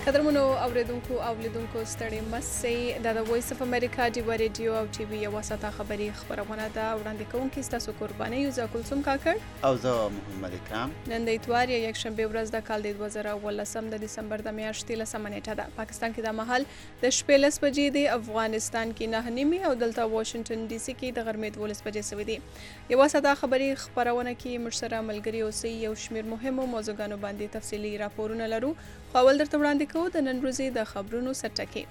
قدرمنو اوریدونکو او لیدونکو ستړي مسئ د وایس اف امریکا ډیوه ریډیو او ټي وي یوه ساعته خبري خبرونه ده وړاندې کوونکي ستاسو قرباني یو کلثوم کاکړ او زه محمد اکرام. نن د اتوار یا یکشنبه ورځ د کال 2018 د دسمبر د میاشتې لسمه نیټه ده. پاکستان کې د مهال د شپې 10 بجې دی، افغانستان کې 9 او دلته واشنگټن ډي سي کې د غرمې 12 بجې سوي دي. یوه ساعته خبري خبرونه کې مرسره ملګری اوسئ، یو شمیر مهمو موضوعګانو باندې تفصیلي راپورونه لرو. خو اول درته وړاندې کوو د نن ورځې د خبرونو سرټکي.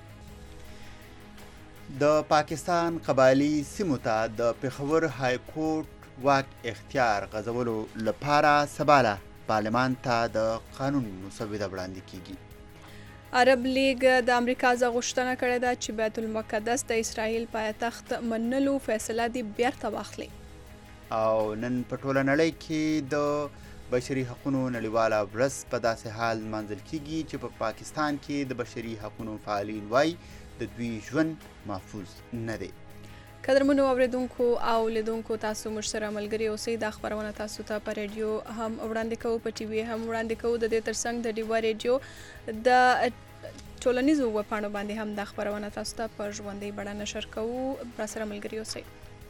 د پاکستان قبایلي سیمو ته د پېښور های کورټ واک اختیار غځولو لپاره سباله پارلمان ته د قانون مسوده وړاندې کیږي. عرب لیگ د امریکا څخه غوښتنه کړې ده چې بیت المقدس د اسرائیل پایتخت منلو فیصله دې بیرته واخلي. او نن په ټوله نړۍ کې د بشري حقوقو نړیواله ورځ په داسې حال لمانځل کیږي چې په پاکستان کې د بشري حقوقو فعالین وایي د دوی ژوند محفوظ نه دی. قدرمنو اوریدونکو او لیدونکو تاسو موږ سره ملګري اوسئ. دا خبرونه تاسو ته په ریډیو هم وړاندې کوو، په ټي وي هم وړاندې کوو. د دې ترڅنګ د ډیوه ریډیو د ټولنیزو ویبپاڼو باندې هم دا خبرونه تاسو ته په ژوندۍ بڼه نشر کوو. راسره ملګري اوسئ.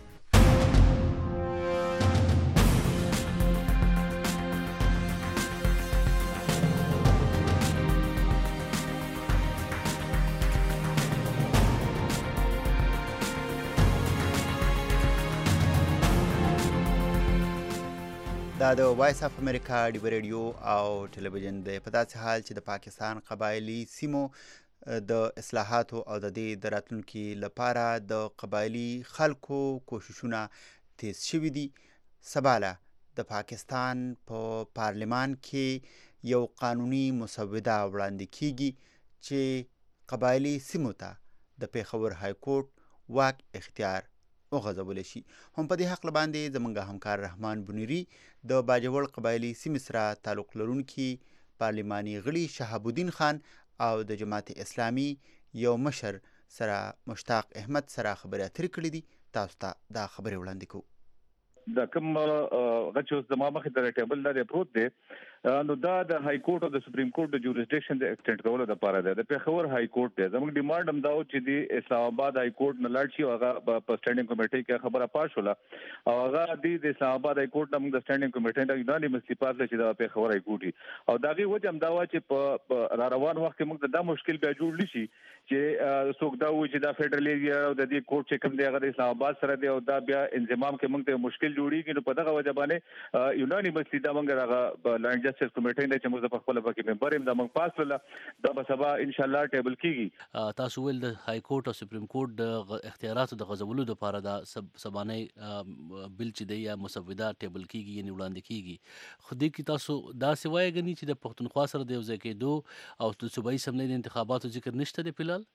دا د وایس اف امریکا ډیوه ریډیو او ټلویزیون دی. په داسې حال چې د پاکستان قبایلي سیمو د اصلاحاتو او د دې د راتلونکي لپاره د قبایلي خلکو کوششونه تیز شوي دي، سباله د پاکستان په پارلمان کې یو قانوني مسوده وړاندې کیږي چې قبایلي سیمو ته د پېښور های کورټ واک اختیار وغځولی شي. هم په دې حق باندې زموږ همکار رحمان بنيري د باجوړ قبایلي سیمې سره تعلق لرونکي پارلماني غړي شهاب الدین خان او د جماعت اسلامي یو مشر سره مشتاق احمد سره خبرې اترې کړې دي. تاسو ته دا خبرې وړاندې کوو. د کوم غچ زما مخې ته ټیبل لري پروت دی، نو دا د های کورټ او د سپریم کورټ د جوریسډکشن د ایکسټنډ کولو لپاره ده. د پېښور های کورټ دی. زموږ ډیمانډ هم دا و چې د اسلام آباد های کورټ نه لاړ شي او هغه په سټینډینګ کمیټې کې خبره پاس شوله او هغه د اسلام آباد های کورټ د سټینډینګ کمیټې د یونانیمسلی پاس چې د پېښور های کورټ او دا غي وجه هم دا و چې په را روان وخت کې موږ دا مشکل بیا جوړ لشي چې څوک دا و چې دا فدرل ایریا او د دې کورټ چې کوم دی هغه د اسلام آباد سره دی او دا بیا انضمام کې موږ ته مشکل جوړیږي. نو په دغه وجه باندې یونانیمسلی دا موږ هغه لاند جسټس کمیټې چې موږ په خپل پکې ممبر هم دا موږ پاس کړل، دا به سبا ان شاء الله ټیبل کیږي. تاسو ول د های کورټ او سپریم کورټ د اختیاراتو د غځولو لپاره دا سبانه بل چې دی یا مسوده ټیبل کیږي یعنی وړاندې کیږي. خو دې کې تاسو دا سوای غني چې د پښتونخوا سره د یو ځای کېدو او د صوبایي اسمبلی د انتخاباتو ذکر نشته دی فلال؟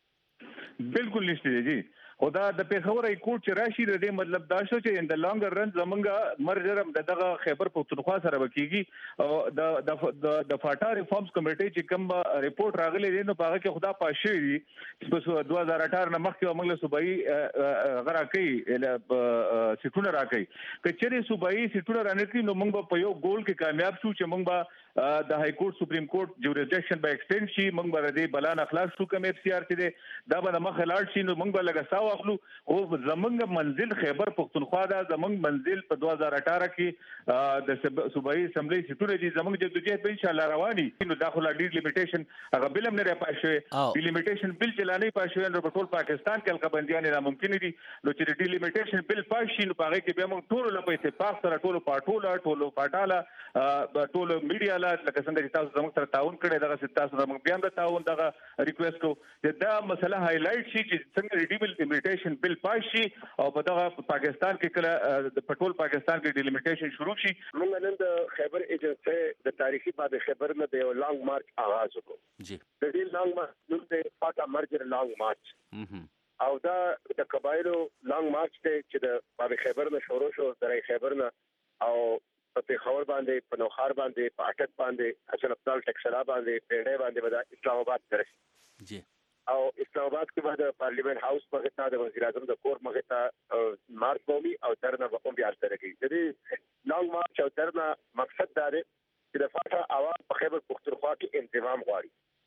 بالکل نشته دی جی. خدا د پېښور های کورټ چې راشي د دې مطلب دا شو چې ان د لانګر رن زمونږه مرجر دغه خیبر پښتونخوا سره وکیږي او د فاټا ریفارمز کمیټې چې کوم ریپورت راغلی دی نو هغه کې خدا پاشي دي چې 2018 نه مخکې موږ له صوبایي غرا کوي سیټونه راکړي کچېره صوبایي سیټونه رانکړي نو موږ په یو ګول کې کامیاب شو چې موږ د های کورټ سپریم کورټ جوریسډکشن به ایکسټند شي. موږ به د بلان اخلاص شو کوم اف سی آر چې دی دا به مخه لاړ شي. نو موږ به لګا واخلو او زمونږ منزل خیبر پښتونخوا دا زمونږ منزل په 2018 کې د صوبایي اسمبلی سیټونه دي زمونږ جدوجہد به ان شاء الله رواني. نو داخله ډیر لیمیټیشن هغه بل هم نه پاس شوی دی لیمیټیشن بل چلانه پاس شوی نو په ټول پاکستان کې القبندیان ناممکن دي. نو چې ډیر لیمیټیشن بل پاس شي نو هغه کې به موږ ټول له اتفاق سره ټول پاټاله ټول میډیا لا لکه څنګه چې تاسو زموږ سره تعاون کړی دغه تاسو زموږ بیان د تعاون دغه ریکوست کو دا مسله هایلایټ شي چې څنګه ډیلیمیټیشن بل پاس شي او په دغه پاکستان کې کله په ټول پاکستان کې ډیلیمیټیشن شروع شي. موږ نن د خیبر ایجنسی د تاریخي باد خیبر نه د لانګ مارچ آغاز وکړو جی. د دې لانګ مارچ نوم د فاټا مرجر لانګ مارچ او دا د قبایلو لانګ مارچ ته چې د باب خیبر نه شروع شو درې خیبر نه او په پېښور باندې په نوخار باندې په اټک باندې حسن ابدال ټکسلا باندې پیډه باندې ودا اسلام آباد درشي جی. او اسلام آباد کې بعد پارلیمنت هاوس مخه ته د وزیر اعظم د کور مخه ته مارچ کومي او درنه به کوم بیا سره کوي. د دې لانګ مارچ او درنه مقصد دا دی چې د فاټا عوام په خیبر پښتونخوا کې انضمام غواړي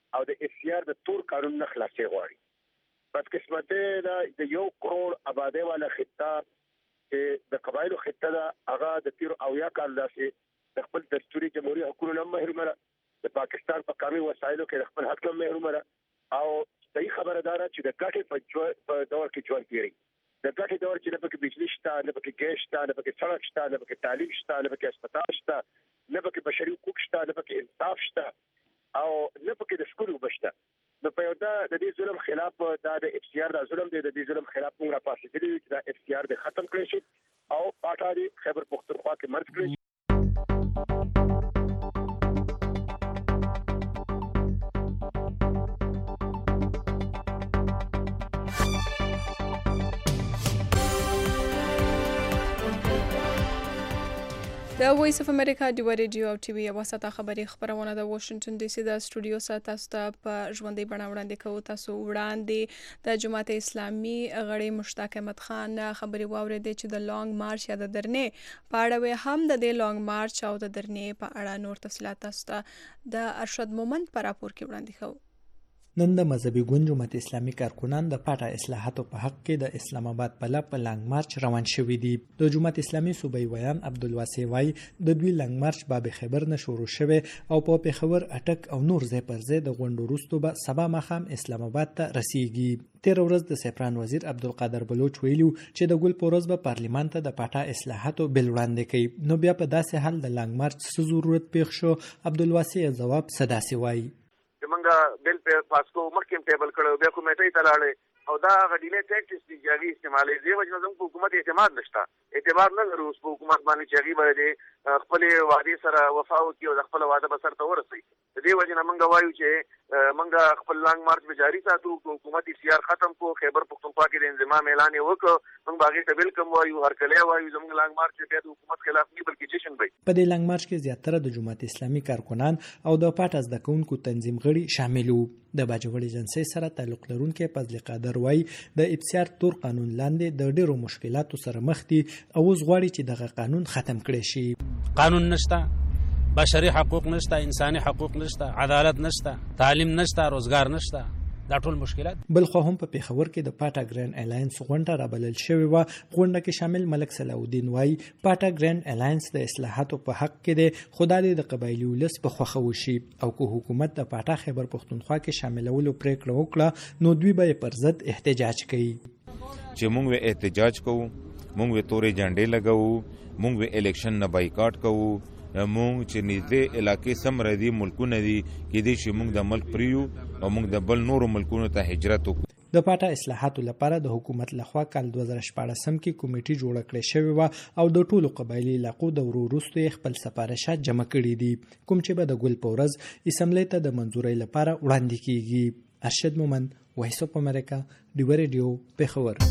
او د اف سی آر د تور قانون نه خلاصي غواړي. بدقسمته دا د 1 کروڑ آبادی والا خطه چې د قبایلو خطه دا هغه د 13 کال داسې د خپل دستوري جمهوریت حکومت نه محروم را د پاکستان په قانوني وسایلو کې خپل حق نه محروم را او صحیح خبره ده چې د ګټې په دور کې ژوند کوي. د ګټې دور چې نه پکې بجلی شته، نه پکې ګیس شته، نه پکې سړک شته، نه پکې تعلیم شته، نه پکې هسپتال شته، نه پکې بشري حقوق شته، نه پکې انصاف شته او نه پکې د سکولو بشته. نو په یو دا د دې ظلم خلاف دا د اف سی آر د ظلم دی، د دې ظلم خلاف موږ راپاسېدلي چې دا اف سی آر د ختم کړی شي او پاټا دی خیبر پختونخوا کې مرګ کړی. د وایس اف امریکا ډیو ریډیو او ټي وي یو ساته خبري خبرونه د واشنگټن ډي سي د سټوډیو څخه تاسو ته په ژوندۍ بڼه وړاندې کوو. تاسو وړاندې د جماعت اسلامي غړي مشتاق احمد خان خبري واورېدې چې د لانګ مارچ یا د درنې په اړه هم د دې لانګ مارچ او د درنې په اړه نور تفصيلات تاسو ته د ارشد مومند پر راپور کې وړاندې کوو. نن د مذهبي ګوند جماعت اسلامي کارکنان د پاټا اصلاحاتو په حق کې د اسلام آباد په لپ لانګ مارچ روان شوي دي. د جماعت اسلامي صوبایي ویان عبدالواسع وای د دوی لانګ مارچ باب خیبر نه شروع شوه او په پیښور اټک او نور ځای پر ځای د غونډو وروسته به سبا مخام اسلام آباد ته رسیږي. تیر ورځ د سیپران وزیر عبدالقادر بلوچ ویلو چې د ګل پورز به پارلیمان ته د پاټا اصلاحاتو بل وړاندې کوي. نو بیا په داسې حال د لانګ مارچ څه ضرورت پیښ شو؟ عبدالواسع جواب صداسي وای منګه بل په پاسکو مخکې ټیبل کړو بیا کمیټې ته لاړې او دا غډینه ټیکس دی چې استعمالي دی وجه زموږ حکومت اعتماد نشته، اعتبار نه لرو په حکومت باندې چې غي باندې خپل وعده سره وفا وکړي او خپل وعده به سره ورسي. د دې وجه نه منګه وایو چې منګه خپل لانګ مارچ به جاری ساتو، حکومت سی آر ختم کو، خیبر پختونخوا کې د انضمام اعلان وکړو، موږ باغې ته ویلکم وایو، هر کله وایو زموږ لانګ مارچ بیا د حکومت خلاف نه بلکې جشن وي. په دې لانګ مارچ کې زیاتره د جماعت اسلامي کارکنان او د پاټاز د کونکو تنظیم غړي شامل وو. د باجوړ ایجنسی سره تعلق لرونکي فضل قادر وای د ابصار تور قانون لاندې د ډیرو مشکلاتو سره مخ دي او غواړي چې دغه قانون ختم کړي شي. قانون نشته، بشري حقوق نشته، انساني حقوق نشته، عدالت نشته، تعلیم نشته، روزګار نشته، دا ټول مشکلات. بل خو هم په پیښور کې د پاټا ګرینډ الائنس غونډه رابلل شوې و. غونډه کې شامل ملک صلاح الدین وای پاټا ګرینډ الائنس د اصلاحاتو په حق کې دی، خدای د قبایلی ولس په خوخه وشي او که حکومت د پاټا خیبر پختونخوا کې شاملولو پریکړه وکړه نو دوی به پر ضد احتجاج کوي. چې موږ احتجاج کوو، موږ تورې جنډې لګاو، موږ الیکشن نه بایکاټ کوو، موږ چې نږدې علاقې سم ردي ملکونه دي کې دي چې موږ د ملک پریو او موږ د بل نورو ملکونو ته هجرت وکړو. د پاټا اصلاحاتو لپاره د حکومت لخوا کال 2014 کې کمیټه جوړه کړې شوې و او د ټولو قبایلی علاقو د وروستو خپل سفارشات جمع کړي دي، کوم چې به د ګل پورز اسمبلی ته د منځورۍ لپاره وړاندې کیږي. ارشد مومند، وایس اف امریکا، ډیو ریډیو، پیښور.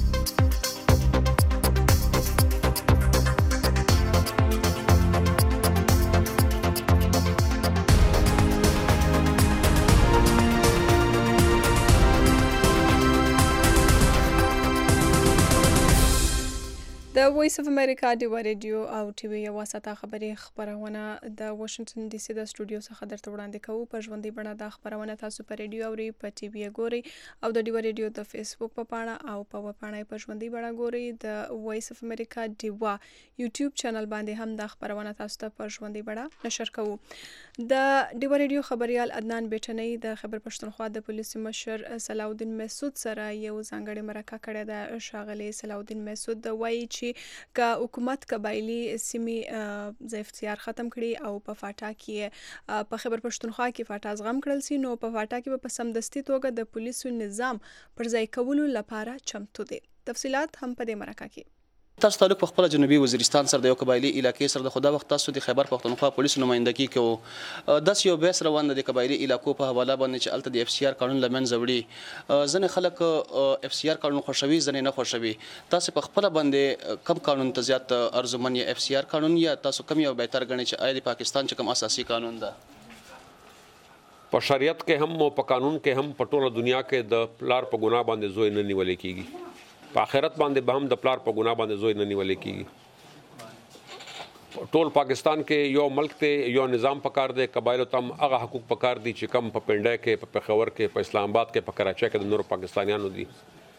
د وایس اف امریکا ډیو ریډیو او ټي وي یو ساته خبري خبرونه د واشنگټن ډي سي د سټوډیو څخه درته وړاندې کوو. په ژوندۍ بڼه د خبرونه تاسو په ریډیو اوري، په ټي وي ګوري او د ډیو ریډیو د فیسبوک په پاڼه او په وپاڼه په ژوندۍ بڼه ګوري. د وایس اف امریکا ډیو یوټیوب چینل باندې هم د خبرونه تاسو ته په ژوندۍ بڼه نشر کوو. د ډیو ریډیو خبريال عدنان بیٹنۍ د خیبر پښتونخوا د پولیس مشر صلاح الدین مسعود سره یو ځانګړی مرکه کړې ده. شاغلی صلاح الدین مسعود وایي چې که حکومت قبایلی سیمې ضعیف اختیار ختم کړي او په فاټا کې په خیبر پښتونخوا کې فاټا زغم کړل سي نو په فاټا کې په سمدستي توګه د پولیسو نظام پر ځای کولو لپاره چمتو دي. تفصيلات هم په دې مرکه کې. تاسو تعلق په خپل جنوبي وزیرستان سره د یو قبایلی علاقې سره د خدا وخت تاسو د خیبر پښتونخوا پولیسو نمائندګي کوي. داس یو بیس روان د قبایلی علاقو په حواله باندې چې الته د اف سی آر قانون لمن زوړي ځنه خلک اف سی آر قانون خوشوي ځنه نه خوشوي. تاسو په خپل باندې کم قانون ته زیات ارزمن یا اف سی آر قانون یا تاسو کم یو بهتر غنئ چې آی د پاکستان چې کوم اساسي قانون ده؟ په شریعت کې هم او په قانون کې هم په ټوله دنیا کې د پلار په ګناه باندې زوی نه نیول کېږي، په آخرت باندې به هم د پلار په ګناه باندې زوی نه نیول کېږي. ټول پاکستان کې یو ملک ته یو نظام پکار دی قبایلو تم هغه حقوق پکار دي چې کم په پنډه کې په پېښور کې په اسلام آباد کې په کراچۍ کې د نورو پاکستانیانو دي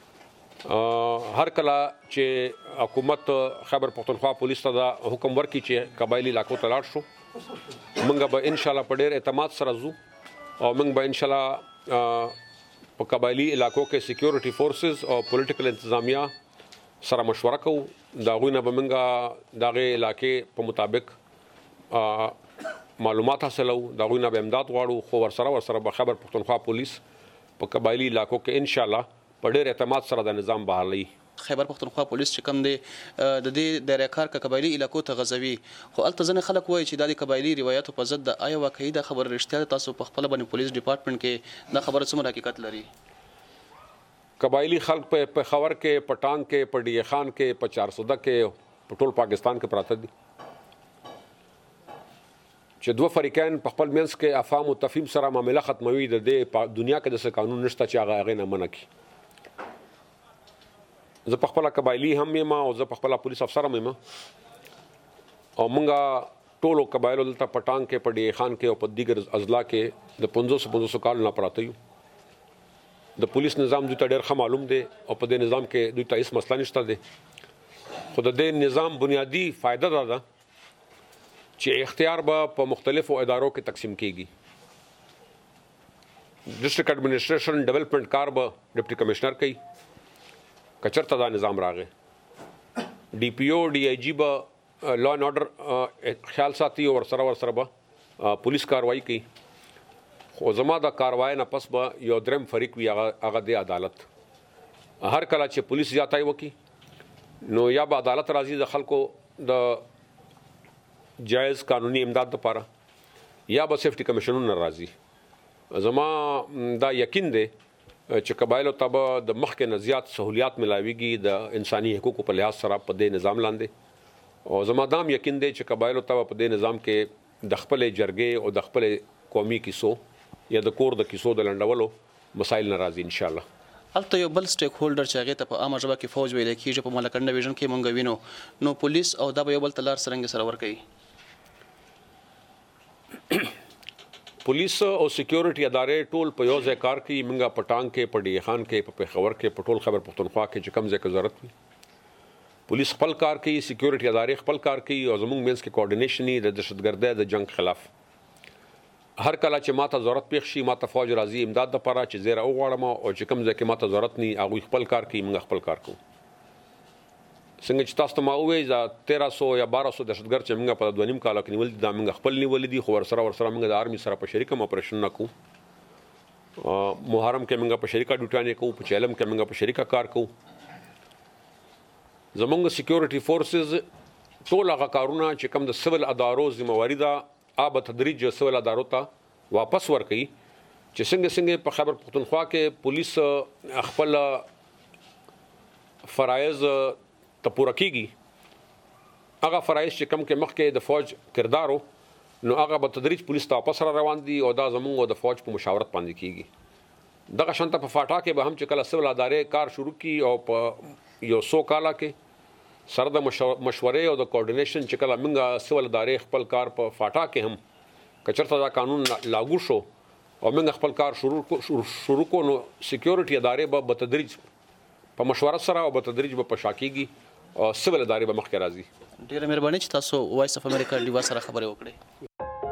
هر کله چې حکومت خیبر پختونخوا پولیس ته دا حکم ورکړي چې قبایلی علاقو ته لاړ شو موږ به ان شاء الله په ډېر اعتماد سره ځو او موږ به ان شاء الله په قبایلی علاقو کې سکیورټي فورسز او پولیټیکل انتظامیه سره مشوره کوو دا غوینه به موږ دغه علاقې په مطابق معلومات حاصلو دا غوینه به امداد غواړو خو ورسره به خیبر پختونخوا پولیس په قبایلی علاقو کې ان شاء الله په ډېر اعتماد سره د نظام بحالي. خیبر پختونخوا پولیس چې کوم دی د دې دایرهکار ک قبایلی علاقو ته غزوي خو الته ځنه خلک وایي چې د قبایلی روایتو په ضد د آیا واقعي د خبر رښتیا تاسو په خپل باندې پولیس ډپارټمنټ کې د خبره څومره حقیقت لري؟ قبایلی خلک په پېښور کې پټان کې په ډی خان کې په 400 کې په ټول پاکستان کې پراته دي چې دوه فریقین په خپل منځ کې افهام او تفهیم سره معاملې ختموي د دې دنیا کې د څه قانون نشته چې هغه نه منع کړي. زه په خپل قبایلی هم یم او زه په خپل پولیس افسر هم یم او مونږه ټولو قبایلو دلته پټان کې په ډی خان کې او په دیگر اضلاع کې د 500 کال نه پراته یو. د پولیس نظام دوی ته ډېر ښه معلوم دی او په دې نظام کې دوی ته هیڅ مسله نشته دی خو د دې نظام بنیادی فایده دا ده چې اختیار به په مختلفو ادارو کې تقسیم کیږي. ډسټرکټ ایڈمنسټریشن ډیولپمنٹ کار به ډپټي کمشنر کوي کچرته دا نظام راغی ډي پی او ډي آی جی به لا اینڈ آرډر خیال ساتي او ورسره به پولیس کاروایی کوي خو زما د کاروای نه پس به یو درم فریق وي هغه د عدالت هر کله چې پولیس زیاتای وکي نو یا به عدالت راځي د خلکو د جایز قانوني امداد لپاره یا به سیفټي کمیشنونه راځي زما دا یقین دی چې قبایلو ته به د مخکې نه زیات سہولیات ملاويږي د انساني حقوقو په لحاظ سره په دې نظام لاندې او زما دا یقین دی چې قبایلو ته په دې نظام کې د خپل جرګې او د خپل قومي کیسو یا د کور د کیسو د لنډولو مسایل ناراضي ان شاء الله. البته یو بل سټیک هولډر چې هغه ته په عامه ژبه کې فوج ویل کېږي په ملکن ډیویژن کې مونږ وینو نو پولیس او دا به یو بل تلار سرنګ سره ور کوي. پولیس او سکیورټي ادارې ټول په یو ځای کار کوي مونږه پټان کې په ډی خان کې په پېښور کې په ټول خیبر پختونخوا کې چې کوم ځای کې ضرورت وي پولیس خپل کار کوي سکیورټي ادارې خپل کار کوي او زموږ مینس کې کوارډینیشن د دهشتګردۍ د جنگ خلاف هر کله چې ماته ضرورت پېښ شي ماته فوج راځي امداد لپاره چې زیره وغواړم او چې کوم ځای کې ماته ضرورت ني هغه خپل کار کوي موږ خپل کار کوو څنګه چې تاسو ته ما وویل دا 1300 یا 1200 دهشتګرد چې موږ په 2.5 کال کې نیول دي دا موږ خپل نیول دي خو ورسره موږ د آرمي سره په شریکه اپریشن نه کوو محرم کې موږ په شریکه ډیوټانې کوو په چلم کې موږ په شریکه کار کوو زموږ سکیورټي فورسز ټول هغه کارونه چې کوم د سیول ادارو ذمہواری ده آب تدریج سیول ادارو ته واپس ورکړي چې څنګه په خیبر پختونخوا کې پولیس خپل فرایض ته پوره کیږي هغه فرایض چې کوم کې مخکې د فوج کردارو نو هغه په تدریج پولیس ته واپس را روان دي او دا زموږ د فوج په مشاورت باندې کیږي دغه شانته په فاټا کې به هم چې کله سیول ادارې کار شروع کی او په یو 100 کاله کې سره د مشورې او د کوارډینیشن چې کله موږ سیول ادارې خپل کار په فاټا کې هم کچرته دا قانون لاګو شو او موږ خپل کار شروع کو نو سکیورټي ادارې به تدریج په مشوره سره او په تدریج به پشاکیږي او سیول ادارې به مخکې راځي. ډیره مهرباني چې تاسو وایس اف امریکا ډیوا سره خبرې وکړې.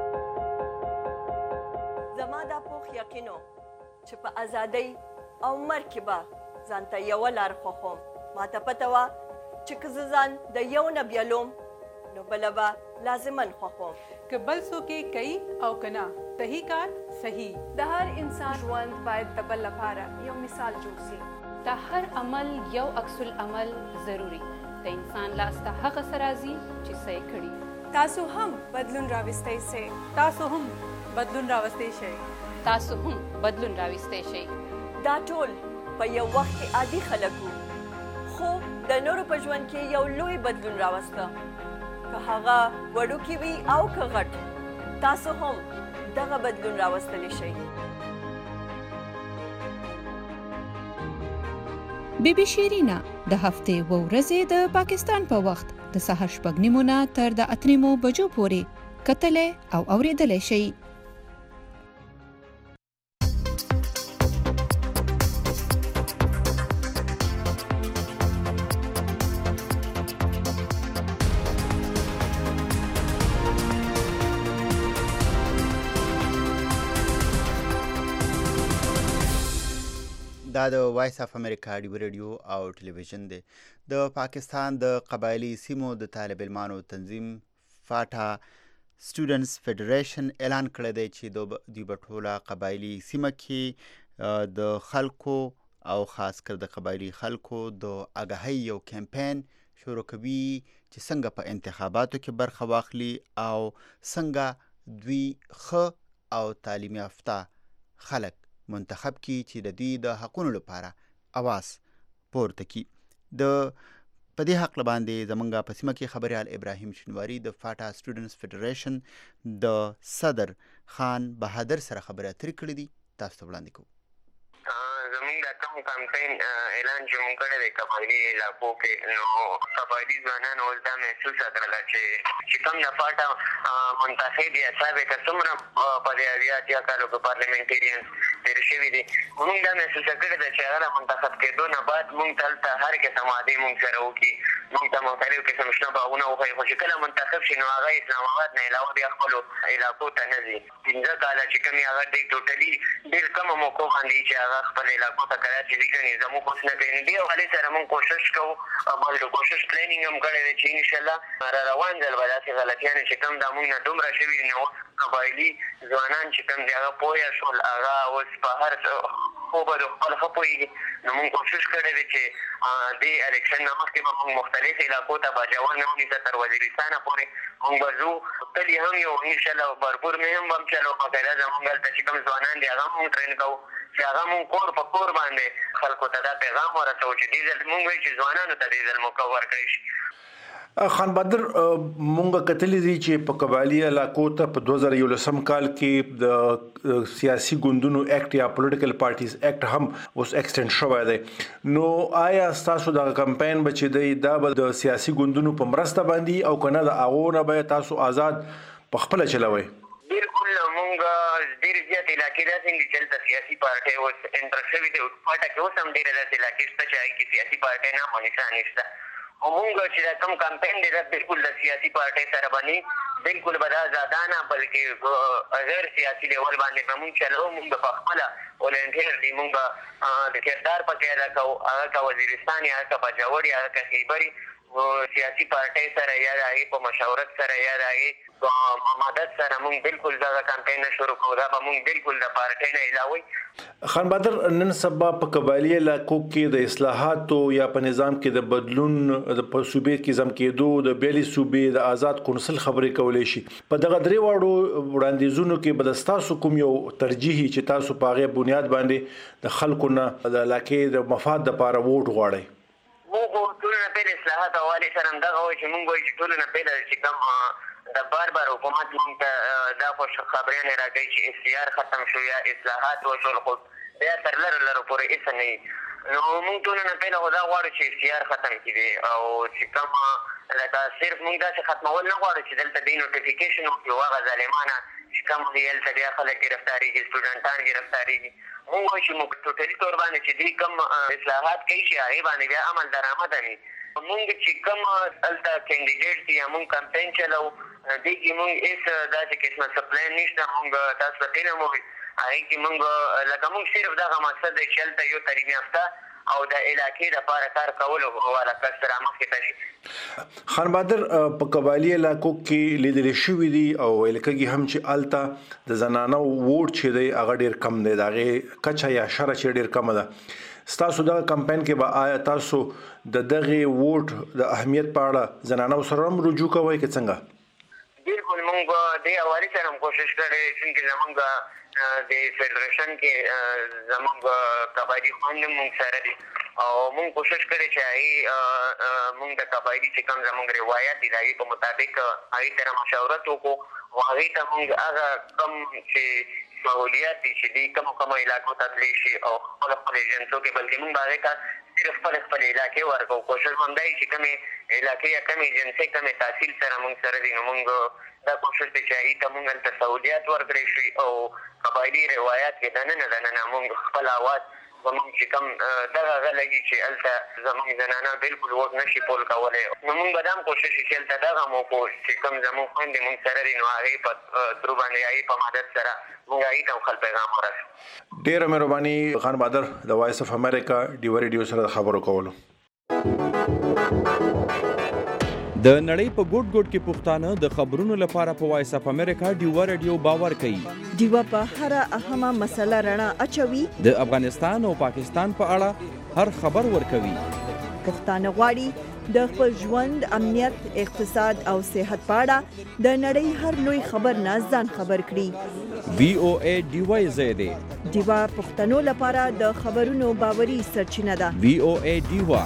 زما دا پوخ یقینو چې په ازادۍ او مرګ کې به ځان ته یو لار خوښوم ماته پته وه چې که زه ځان د یو نه بیلوم نو بله به لازمن خوښوم که بل څوک یې کوي او که نه صحیح کار صحیح د هر انسان ژوند باید د بل لپاره یو مثال جوړ شي د هر عمل یو عکس العمل ضروري د انسان لاس ته هغه څه راځي چې څه یې کړي تاسو هم بدلون راوستی شئ تاسو هم بدلون راوستی شئ تاسو هم بدلون راوستی شئ دا ټول په یو وخت کې عادي خلک وو خو د نورو په ژوند کې یو لوی بدلون راوسته که هغه وړوکی وي او که غټ تاسو هم دغه بدلون راوستلی شئ. بی بی شیرینا د هفتې و ورځې د پاکستان په وخت د سهار 6:30 نه تر د 8 بجو پورې کتلې او اوریدلې شي. دا د وایس اف امریکا ډیو ریډیو او ټلویزیون دی. د پاکستان د قبایلی سیمو د طالب علمانو تنظیم فاټا سټوډنټس فدریشن اعلان کړی دی چې دوی په ټوله قبایلی سیمه کې د خلکو او خاص کر د قبایلی خلکو د آګاهۍ یو کمپاین شروع کوي چې څنګه په انتخاباتو کې برخه واخلي او څنګه دوی ښه او تعلیم یافته خلک منتخب کی چې د دوی د حقونو لپاره اواز پورته کی. د په دې حق باندې زمونږ په سیمه کې خبريال ابراهیم شنواری د فاټا سټوډنټس فدریشن د صدر خان بهادر سره خبرې اترې کړې دي. تاسو ته وړاندې کوم. زمونږ د کوم کمپاین اعلان چې مونږ کړی دی قبایلي علاقو کې، نو قبایلي ځوانانو اوس دا محسوسه کړله چې کوم د فاټا منتخب یا صاحب که څومره په دې اویا اتیا کالو کې پارلمنټریانز تېر شوي دي، مونږ دا محسوسه کړې ده چې هغه منتخب کېدو نه بعد مونږ ته هلته هر قسم وعدې مونږ سره وکړي، مونږ ته مختلف قسم شنه باغونه وښایي، خو چې کله منتخب شي نو هغه اسلام آباد نه علاوه بیا خپلو علاقو ته نه ځي. 15 کاله چې کوم هغه دی ټوټلي ډېر کمه موقع باندې چې هغه خپل علاقو ته کراچي ځي کوي. زموږ اوس نه کوي دې حوالې سره مونږ کوشش کوو او بلکې کوشش پلانینګ هم کړی دی چې انشاءالله را روان ځل به داسې غلطیانې چې کوم دا مونږ نه دومره شوي دي، نو قبایلي ځوانان چې کوم دی هغه پوه شول، هغه اوس په هر خو به د خپل ښه پوهېږي. نو مونږ کوشش کړی دی چې دې الیکشن نه مخکې به مونږ مختلف علاقو ته باجوړ نه ونیسه تر وزیرستانه پورې مونږ به ځو، تلي هم یو انشاءالله برپور مې هم به چلو باقاعده زمونږ هلته چې کوم ځوانان دي هغه مونږ ټرین کوو چې هغه مونږ کور په کور باندې خلکو ته دا پیغام ورسوو چې دې ځل مونږ وایو چې ځوانانو ته دې ځل موقع ورکړی شي. خان بهادر، مونږ کتلی دي چې په قبایلي علاقو ته په 2011 کال کې د سیاسي ګوندونو اکټ یا پولیټیکل پارټیز اکټ هم اوس ایکسټند شوی دی. نو آیا تاسو د کمپاین بچی دی دا به د سیاسي ګوندونو په مرسته باندې او کنه د هغو نه به تاسو آزاد په خپله چلوئ؟ بالکل، مونږ ډېر زیات علاقې داسې دي چې هلته سیاسي پارټۍ اوس انټر شوي دي. فاټا کې اوس هم ډېرې داسې علاقې شته چې هغې کې سیاسي پارټۍ نام او نښان نشته. او مونږ چې دا کوم کمپاین دی دا بالکل د سیاسي پارټۍ سره باندې بالکل به دا آزادانه بلکې غیر سیاسي لیول باندې به مونږ چلو. مونږ به په خپله ولنټیر دي، مونږ به د کردار پکې ادا کوو، هغه که وزیرستان یا هغه که باجوړ یا هغه که خیبر سیاسي پارټۍ سره یا د هغې په مشاورت سره یا د هغې په مدد سره مونږ بالکل دغه کمپاین نه شروع کوو. دا به مونږ بالکل د پارټۍ نه علاوه. خان بهادر، نن سبا په قبایلي علاقو کې د اصلاحاتو یا په نظام کې د بدلون په صوبې کې ضم کېدو د بیلې صوبې د آزاد کونسل خبرې کولی شي. په دغه درې واړو وړاندیزونو کې به ستاسو کوم یو ترجیحي چې تاسو په هغې بنیاد باندې د خلکو نه د علاقې د مفاد دپاره ووټ غواړئ؟ مونږ ټولو نه پیل اصلاحات حوالې سره هم دغه وایو چې مونږ وایو چې ټولو نه پیل چې کوم د بار حکومت مونږ ته دا خبریانې راکوي چې اختیار ختم شو یا اصلاحات وشول، خو بیا تر لرو پورې هېڅ نه وي. نو مونږ ټولو نه پیله خو دا غواړو چې اختیار ختم کړي او چې کوم لکه صرف مونږ داسې ختمول نه غواړو چې دلته دې نوټیفیکیشن وکړو هغه ظالمانه چې کوم دی هلته بیا خلک ګرفتارېږي، سټوډنټان ګرفتارېږي. مونږ وایو چې موږ ټوټلي طور باندې چې دې کوم اصلاحات کوي چې هغې باندې بیا عمل درآمده وي. مونږ چې کوم هلته کینډیډیټ دي یا مونږ کمپین چلو دې کې مونږ هېڅ داسې قسمه سپلین نشته. مونږ تاسو ته تېره مو هغې کې مونږ لکه مونږ صرف دغه مقصد دی چې هلته یو تعلیم یافته او د علاقې لپاره کار کولو والا کس رامخکې ته شي. خان بهادر، په قبایلي علاقو کې لیدل شوي دي او ویل کېږي هم چې هلته د زنانو ووټ چې دی هغه ډېر کم دی، د هغې کچه یا شره چې ډېر کمه ده. ستاسو دغه کمپاین کې به آیا تاسو د دغې ووټ د اهمیت په اړه زنانو سره هم رجوع کوئ که څنګه؟ بالکل، مونږ دې حوالې سره هم کوشش کړی چې زمونږ د فیډریشن کې زمونږ قبایلي خویندې مونږ سره دي او مونږ کوشش کړی چې هغې مونږ د قبایلي چې کوم زمونږ روایت دي د هغې په مطابق هغې سره مشاورت وکړو او هغې ته مونږ هغه کم چې سهولیات دي چې دي کومو علاقو ته تللی شي او خپل ایجنسو کې، بلکې مونږ به هغې ته خپل علاقې ورکو. کوشش هم دی چې کومې علاقې یا کومې ایجنسۍ کومې تحصیل سره موږ سره دي نو موږ دا کوشش دی چې هغې ته موږ هلته سهولیات ورکړی شي او قبایلي روایات کې دننه موږ خپل اواز زمونږ چې کوم دغه هغه لګي چې هلته زمونږ زنانه بالکل وږ نشي پول کولی نو موږ به دا هم کوشش وکړو چې هلته دغه هم وکړو چې کوم زمونږ خویندې موږ سره دي نو هغې په ترو باندې هغې په مدد سره موږ هغې ته هم خپل پیغام ورسوو. ډېره مهرباني خان بهادر د وایس اف امریکا ډیوه ریډیو سره د خبرو کولو. د نړۍ په ګوټ ګوټ کې پښتانه د خبرونو لپاره په وایس اف امریکا ډیوه ریډیو باور کوي. ډیوه په هر اهمه مسله رڼا اچوي. د افغانستان او پاکستان په اړه هر خبر ورکوي. پښتانه غواړي د خپل ژوند، امنیت، اقتصاد او صحت په اړه د نړۍ هر لوی خبر نه ځان خبر کړي. VOA ډیوه زیاده ډیوه پښتنو لپاره د خبرونو باوري سرچینه ده. VOA ډیوه.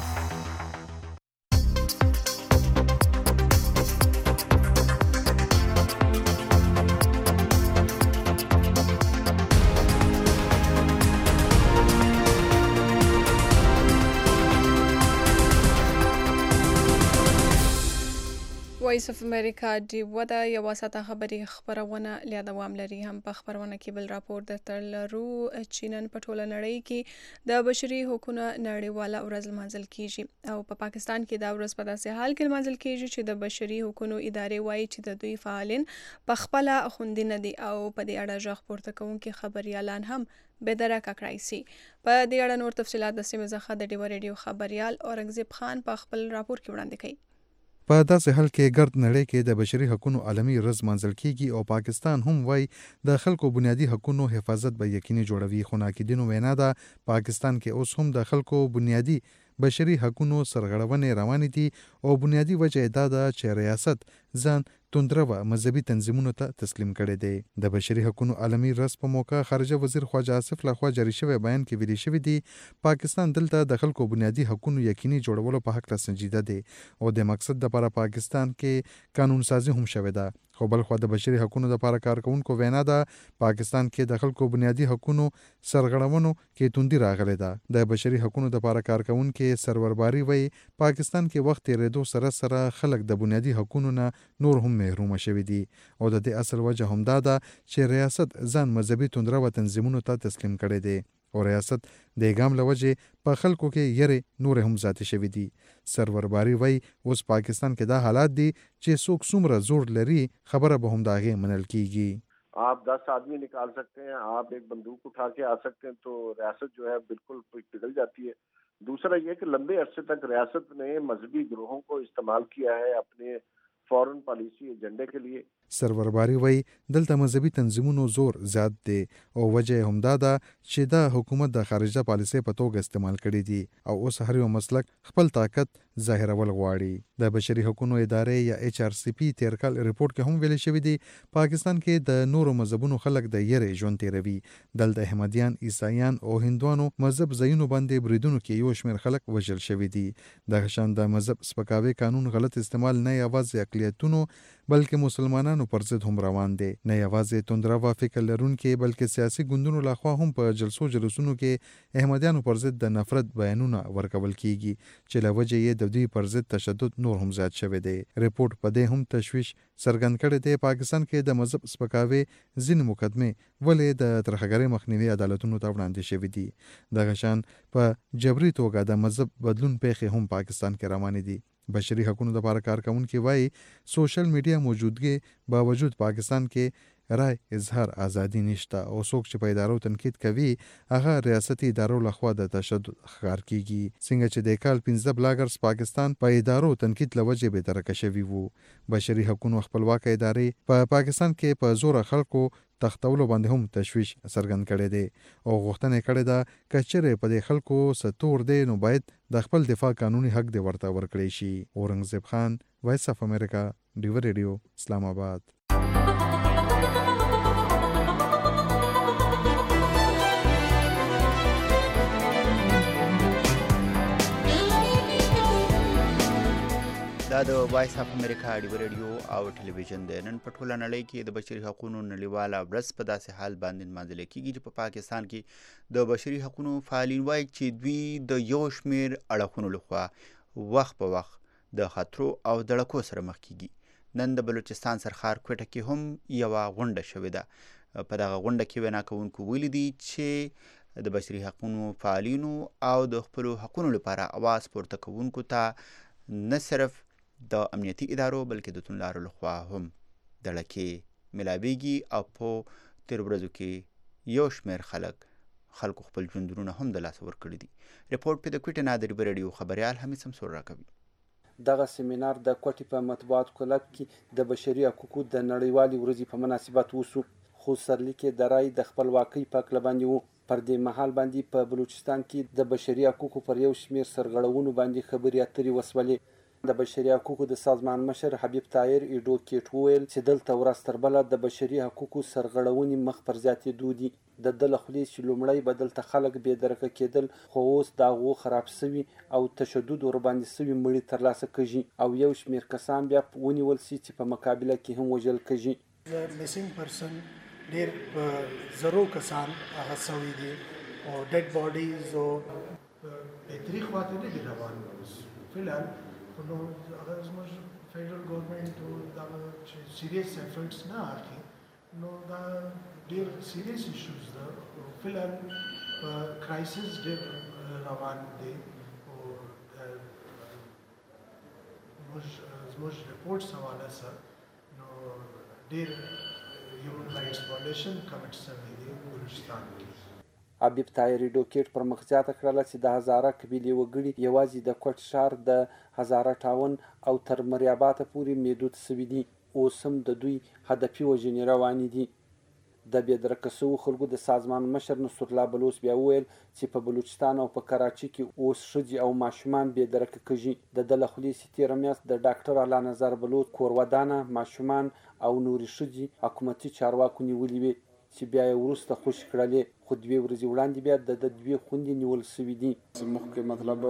وایس اف امریکا ډیوه د یوه ساعته خبري خبرونه لا دوام لري. هم په خبرونه کې بل راپور درته لرو چې نن په ټوله نړۍ کې د بشري حقوقو نړیواله ورځ لمانځل کیږي او په پاکستان کې دا ورځ په داسې حال کې لمانځل کیږي چې د بشري حقوقو ادارې وایي چې د دوی فعالین په خپل خوندي نه دي او په دې اړه ژغ پورته کوونکي خبريالان هم بدرکه کړای سي. په دې اړه نور تفصيلات د سیمه څخه د ډیوه ریډیو خبريال اورنګزیب خان په خپل راپور کې وړاندې کړي. په داسې حال کې ګرد نړۍ کې د بشري حقوقو عالمي ورځ منځل کیږي او پاکستان هم وای د خلکو بنیادی حقوقو حفاظت به یقیني جوړوي. خو ناقدینو وینا ده پاکستان کې اوس هم د خلکو بنیادی بشري حقوقو سرغړونې روانې دي او بنیادی وجه دا ده چې ریاست ځان توندرو مذهبي تنظیمونو ته تسلیم کړي دي. د بشري حقوقو عالمي ورځ په موقع خارجه وزیر خواجه آصف لخوا جاری شوی بیان کې ویلي شوی دی پاکستان دلته د خلکو بنیادی حقوقو یقیني جوړولو په حق سنجیده دی او د مقصد لپاره پاکستان کې قانون سازي هم شوې ده. خو بل خو د بشري حقوقو لپاره کارکونکو وینا ده پاکستان کې د خلکو بنیادی حقوقو سرغړونو کې توندي راغلي ده. د بشري حقوقو لپاره کارکونکو سرورباري وای پاکستان کې وخت تیریدو سره خلک د بنیادی حقوقو نه نور هم محروم شوي دي او د دې اصل وجه هم دا ده چې ریاست ځان مذهبي توندرو تنظیمونو ته تسلیم کړي دي او ریاست د ګام لوجه په خلکو کې یره نور هم ذاتي شوي دي. سرورباري وای اوس پاکستان کې دا حالات دي چې څوک څومره زور لري خبره به هم داغه منل کیږي. आप 10 आदमी निकाल सकते हैं, आप एक बंदूक उठा के आ सकते हैं तो रियासत जो है बिल्कुल पिघल जाती है. दूसरा ये कि लंबे अरसे तक रियासत ने मजहबी गिरोहों को इस्तेमाल किया है अपने फॉरेन पॉलिसी एजेंडे के लिए. سرورباري وای دلته مذهبي تنظیمونو زور زیات دی او وجه هم دا ده چې دا حکومت د خارجه پالیسي په توګه استعمال کړي دي او اوس هر یو مسلک خپل طاقت ظاهرول غواړي. د بشري حقوقو ادارې یا HRCP تیر کال ریپورت کې هم ویل شوی دی پاکستان کې د نورو مذهبونو خلک د یری ژوند تیروي. دلته احمدیان، عیسایان او هندوانو مذهب زینو باندې بریدونو کې یو شمېر خلک وژل شوی دي. د شان د مذهب سپکاوي قانون غلط استعمال نه یوازې اقلیتونو بلکې مسلمانانو پر ضد هم روان دي. نه یوازې توندرو فکر لرونکي بلکې سیاسي ګوندونو لخوا هم په جلسونو کې احمدیانو پر ضد د نفرت بیانونه ورکول کیږي چې لوجه یې د دوی پر ضد تشدد نور هم زیات شوی دی. ریپورت په دې هم تشویش څرګند کړی دی پاکستان کې د مذهب سپکاوي ځینې مقدمې ولې د ترخګرۍ مخنیوي عدالتونو ته وړاندې شوي دي. دغه شان په جبري توګه د مذهب بدلون پیښې هم پاکستان کې روانې دي. بشري حقوقو لپاره کارکونکو وایي سوشل میډیا موجودګي باوجود پاکستان کې رای اظهار ازادي نشته او څوک چې په ادارو تنقید کوي هغه ریاستي ادارو لخوا د تشدد ښکار کیږي. څنګه چې د کال 15 بلاګرز پاکستان په ادارو تنقید لوجه به درکه شوی وو. بشري حقوقو خپلواک ادارې په پاکستان کې په زور خلکو تختولو باندې هم تشویش څرګند کړي دي او غوښتنه کړې ده کچره په دې خلکو ستور دي نو باید د خپل دفاع قانوني حق دی ورته ورکړي شي. اورنګزیب خان، وایس اف امریکا، ډیوه ریډیو، اسلام آباد. دا دا د وایس اف امریکا ډیو رادیو او ټلویزیون دی. نن په ټوله نړۍ کې د بشري حقوقو نړیواله ورځ په داسې حال باندې نمانځل کېږي چې په پاکستان کې د بشري حقوقو فعالین وایي چې دوی د یو شمېر اړخونو لخوا وخت په وخت د خطرو او دړکو سره مخ کېږي. نن د بلوچستان سرخار کوټه کې هم یوه غونډه شوې ده. په دغه غونډه کې وینا کوونکو ویلي دي چې د بشري حقوقو فعالینو او د خپلو حقونو لپاره اواز پورته کوونکو ته نه صرف د امنیتي ادارو بلکې د توندلارو لخوا هم دړکې ملاویږي او په تېرو ورځو کې یو شمېر خلکو خپل ژوندونونه هم د لاسه ورکړي دي. رپورټ په د کوټې نه د رادیو خبریال حمید سمسور راکوي. دغه سیمینار د کوټې په مطبوعاتو کلب کې د بشري حقوقو د نړیوالې ورځې په مناسبت وشو، خو سرلیک یې د رایې د خپلواکۍ په هکله باندې و. پر دې مهال باندې په بلوچستان کې د بشري حقوقو پر یو شمېر سرغړونو باندې خبرې اترې وسولې. د بشري حقوقو د سازمان مشر حبیب طاهر ایډوکیټ وویل چې دلته ورځ تر بله د بشري حقوقو سرغړونې مخ پر زیاتېدو دي. د ده له خولې چې لومړی به دلته خلک بې درکه کېدل، خو اوس د هغو خراب سوي او تشدد ورباندې سوي مړي ترلاسه کېږي او یو شمېر کسان بیا ونیول سي چې په مقابله کې هم وژل کېږي. میسنګ پرسن ډېر زرو کسان هغه سوي دي او ډیډ باډیز او بهتري خواته نه دي روان. فلحال نو هغه زموږ فیډرل ګورنمنټ دا چې سیریس ایفرټس نه اخلي نو دا ډېر سیریس ایشوز ده. فلحال کرایسس ډېر روان دی او زموږ رپورټس حواله سره نو ډېر هیومن رایټس وایلیشن کمیټ شوی دی بلوچستان کې. حبیب طاهر ایډوکیټ پر مخ زیاته کړله چې د هزاره قبیلې وګړي یوازې د کوټ ښار د هزاره ټاون او تر مریاباته پورې محدود سوي دي. اوس هم د دوی هدفي وژنې روانې دي. د بې درکه سوو خلکو د سازمان مشر نصرالله بلوچ بیا وویل چې په بلوچستان او په کراچۍ کې اوس ښځې او ماشومان بې درکه کېږي. د ده له خولې چې تېره میاشت د ډاکټر الله نظر بلوچ کور ودانه، ماشومان او نورې ښځې حکومتي چارواکو نیولې وې چې بیا یې وروسته خوشي کړلې، خو 2 ورځې وړاندې بیا د 2 خویندې نیول سوي دي. مخکې مطلب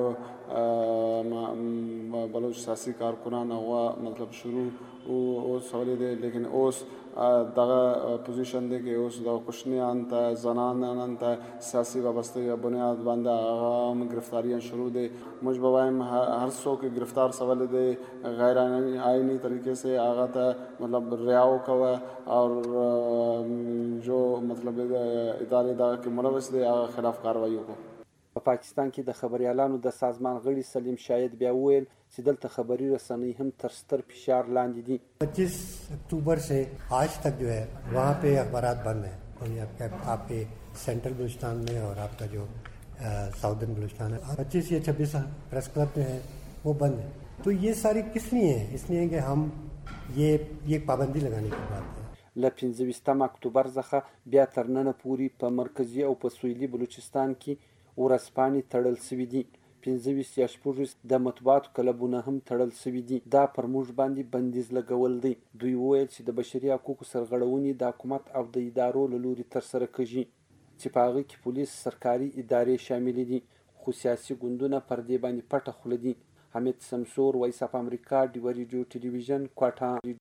بلوچ سیاسي کارکنان هغه مطلب شروع اوس ولې دی، لیکن اوس دغه پوزیشن دی کې اوس د کوشنیان ته زنانان ته سیاسي وابستګۍ بنیاد باندې هغه گرفتاریان شروع دی. موږ به وایم هر څوک گرفتار سوال دی غیر آئینی طریقے سے هغه ته مطلب رهاو کوه اور جو مطلب ادارے دغه کې ملوث دی هغه خلاف کاروایی وکړو. په پاکستان کې د خبریالانو د سازمان غړي سلیم شاهد بیا وویل چې دلته خبري رسنۍ هم تر ستر فشار لاندې دي. 25 اکتوبر سے آج تک جو ہے وہاں پہ اخبارات بند ہیں. کوئی آپ کے سینٹرل بلوچستان میں اور آپ کا جو ساؤدرن بلوچستان ہے 25 یا 26 پریس کلب جو ہے وہ بند ہے. تو یہ ساری کس لیے ہیں؟ اس لیے کہ ہم یہ پابندی لگانے کی بات ہے. له 25 اکتوبر څخه بیا تر ننه پورې په مرکزي او په سویلي بلوچستان کې ورځپاڼې تړل سوي دي. 25 یا 26 د مطبوعاتو کلبونه هم تړل سوي دي. دا پر موږ باندې بندیز لګول دی. دوی وویل چې د بشري حقوقو سرغړونې د حکومت او د ادارو له لوري ترسره کېږي چې په هغه کې پولیس، سرکاري ادارې شاملې دي، خو سیاسي ګوندونه پر دې باندې پټه خوله دي. حمید سمسور، وایس اف امریکا، ډیو رادیو ټلویزیون، کوټه.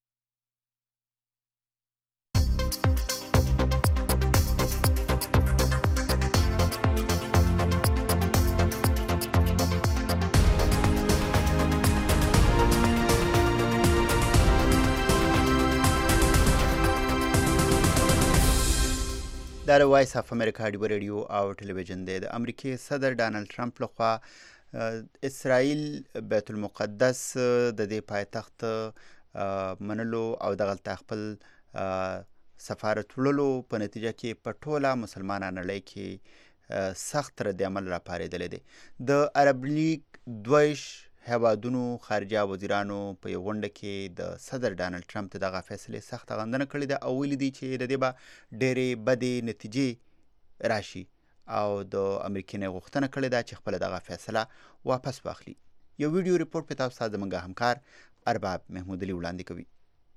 دا د وایس اف امریکا ډیو رادیو او ټلویزیون دی. د امریکای صدر ډانلډ ټرمپ لخوا اسرائیل بیت المقدس د دې پایتخت منلو او دغلته خپل سفارت وړلو په نتیجه کې په ټوله مسلمانه نړۍ کې سخت رد عمل راپارېدلی دی. د عرب لیگ 2 هیوادونو خارجه وزیرانو په یو غونډه کې د صدر ډانلډ ټرمپ ته دغه فیصلې سخته غندنه کړې ده او ویلي دي چې د دې به ډېرې بدې نتیجې راشي او د امریکې نه غوښتنه کړې ده چې خپله دغه فیصله واپس واخلي. یو ویډیو ریپورټ په تاسو ته زموږ همکار ارباب محمود علي وړاندې کوي.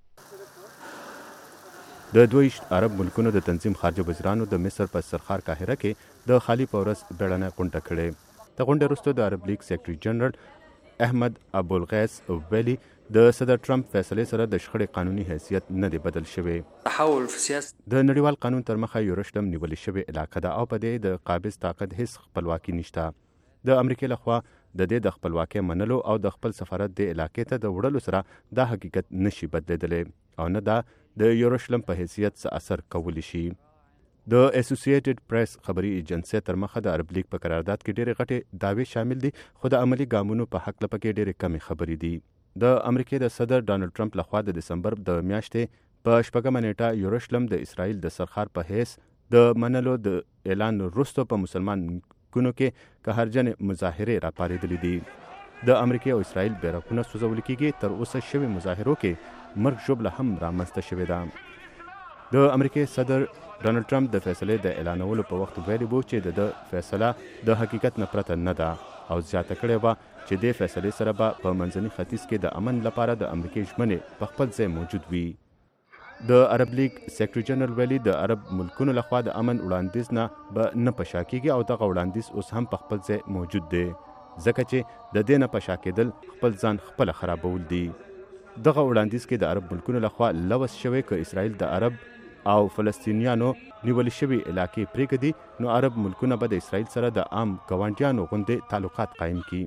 د 22 عرب ملکونو د تنظیم خارجه وزیرانو د مصر په سرخار قاهره کې د خالي په ورځ بیړنۍ غونډه کړې. د غونډې وروسته د عرب لیگ سیکرټري جنرال احمد ابوالغیث ویلي د صدر ټرمپ فیصلې سره د شخړې قانوني حیثیت نه دی بدل شوی. تحول في سیاست د نړیوال قانون تر مخه یورشلم نیول شوی علاقه ده او په دې د قابض طاقت هیڅ خپلواکي نشته. د امریکای لخوا د دې د خپلواکۍ منلو او د خپل سفارت د علاقې ته د وړلو سره دا حقیقت نشي بدلیدلی او نه دا د یورشلم په حیثیت څه اثر کولی شي. د اسوسییټډ پریس خبري ایجنسی تر مخه د عرب لیگ په قرارداد کې ډېرې غټې دعوې شامل دي خو د عملي ګامونو په حق لپاره ډېرې کمې خبرې دي. د امریکای د صدر ډانلډ ټرمپ لخوا د دسمبر د میاشتې په 8 نیټه یورشلم د اسرائیل د سرخار په حیث د منلو د اعلان وروسته په مسلمان کونو کې قهرجن مظاهرې راپارېدلې دي. د امریکای او اسرائیل بیرغونه سوځول کېږي. تر اوسه شوي مظاهرو کې مرګ ژوبله هم رامنځته شوې ده. د امریکای صدر ډانلډ ټرمپ د فیصلې د اعلانولو په وخت ویلي وو چې د فیصله د حقیقت نه پرته نه ده او زیاته کړې وه چې د فیصلې سره به په منځني ختیځ کې د امن لپاره د امریکای ژمنې په خپل ځای موجود وي. د عرب لیگ سیکرټري جنرال ویلي د عرب ملکونو لخوا د امن وړاندیز نه به نه په شا کېږي او دغه وړاندیز اوس هم په خپل ځای موجود دی ځکه چې د دې نه په شا کېدل خپل ځان خپله خرابول دي. دغه وړاندیز کې د عرب ملکونو لخوا لوث شوی که اسرائیل د عرب او فلسطینیانو نیول شوي علاقې پرېږدي نو عرب ملکونه به د اسرائیل سره د عام ګاونډیانو غوندې تعلقات قایم کړي.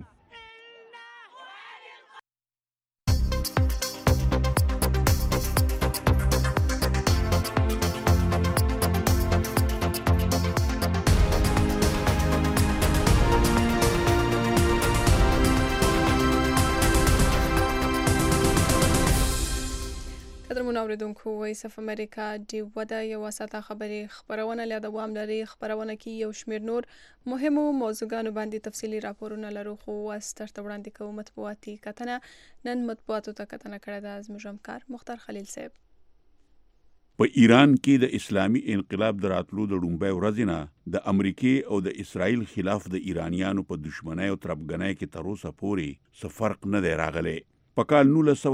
اوریدونکو وایس اف امریکا ډیوه د یوه ساعته خبري خبرونه له دوام لري. خبرونه کې یو شمېر نور مهمو موضوعګانو باندې تفصیلي راپورونه لرو خو سترته وړاندې کوو مطبوعاتي کتنه. نن مطبوعاتو ته کتنه کړې ده زموږ همکار مختار خلیل صاحب. په ایران کې د اسلامي انقلاب د راتلو د لومړۍ ورځې نه د امریکای او د اسرائیل خلاف د ایرانیانو په دښمنۍ او تربګنۍ کې تر اوسه پورې څه فرق نه دی راغلی. په کال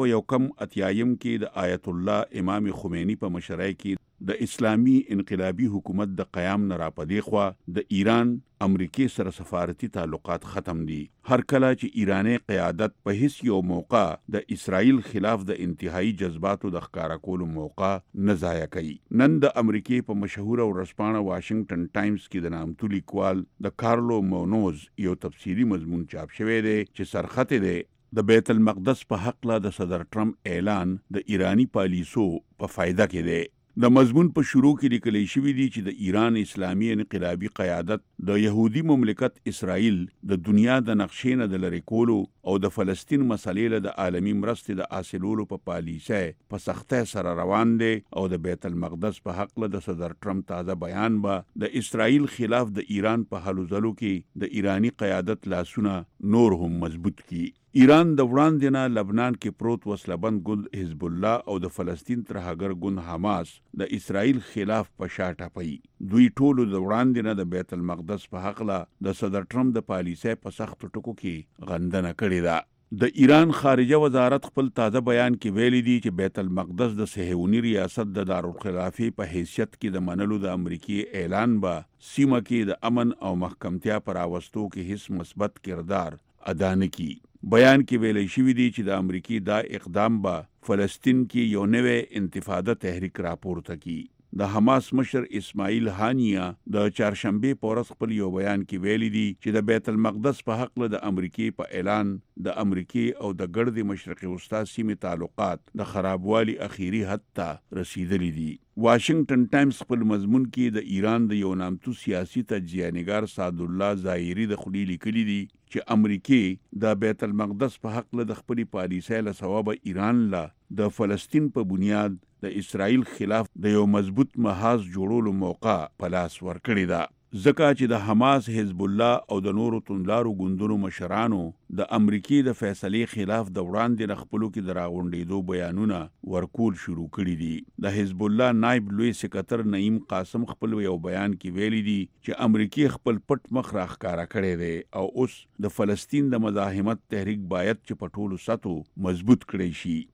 1981 کې د آیت الله امام خمینی په مشرۍ کې د اسلامي انقلابي حکومت د قیام نه راپدې خوا د ایران امریکای سره سفارتي تعلقات ختم دي. هر کله چې ایرانی قیادت په هیڅ یو موقع د اسرائیل خلاف د انتهایی جذباتو د ښکارا کولو موقع نه ضایع کوي. نن د امریکای په مشهوره ورځپاڼه واشنگټن ټایمز کې د نامتو لیکوال د کارلو مونوز یو تفصیلی مضمون چاپ شوی دی چې سرخط دی د بیت المقدس په حق لا د صدر ټرمپ اعلان د ایرانی پالیسو په فایده کې دی. د مضمون په شروع کې لیکل شوی دی چې د ایران اسلامي انقلابي قیادت د يهودي مملکت اسرائیل د دنیا د نقشې نه د لری کولو او د فلسطین مسلې له د عالمي مرستې د حاصلولو په پالیسۍ په سختۍ سره روان دی او د بیت المقدس په حق له د صدر ټرمپ تازه بیان به د اسرائیل خلاف د ایران په هلو ځلو کې د ایرانی قیادت لاسونه نور هم مضبوط کی. ایران د وړاندې نه لبنان کې پروت وسلهبند ګوند حزب الله او د فلسطین ترهګر ګوند حماس د اسرائیل خلاف په شا ټپوي. دوی ټولو د وړاندې نه د بیت المقدس په حق له د صدر ټرمپ د پالیسۍ په سختو ټکو کې غندنه کړې ده. د ایران خارجه وزارت خپل تازه بیان کې ویلي دي چې بیت المقدس د صهیوني ریاست د دارالخلافې په حیثیت کې د منلو د امریکای اعلان به سیمه کې د امن او محکمتیا پر راوستو کې هیڅ مثبت کردار ادا نه کړي. بیان کې ویل شوی دی چې د امریکای دا اقدام به فلسطین کې یو نوې انتفاضه تحریک راپورته کړي. د حماس مشر اسماعیل هانیه د چهارشنبه په ورځ خپل یو بیان کې ویلي دي چې د بیت المقدس په حق له د امریکای په اعلان د امریکای او د ګرد مشرقي وسطا سیمې تعلقات د خرابوالي اخیری حد ته رسیدلي دي. واشنگټن ټایمز خپل مضمون کې د ایران د یو نامتو سیاسي تجزیه‌نګار سعد الله ظاهری د خلی لیکلي دي چې امریکای د بیت المقدس په حق له د خپل پالیسۍ له ثواب ایران لا د فلسطین په بنیاد د اسرائیل خلاف د یو مضبوط محاذ جوړولو موقع په لاس ورکړی ده. ځکه چې د حماس، حزب الله او د نورو توندلارو ګوندونو مشرانو د امریکای د فیصلې خلاف د وړاندې نه خپلو کې د راغونډېدو بیانونه ورکول شروع کړي دي. د حزب الله نائب لوی سکرټر نعیم قاسم خپل یو بیان کې ویلي دي چې امریکای خپل پټ مخ راښکاره کړی دی او اوس د فلسطین د مزاحمت تحریک باید چې په ټولو سطحو مضبوط کړی شي.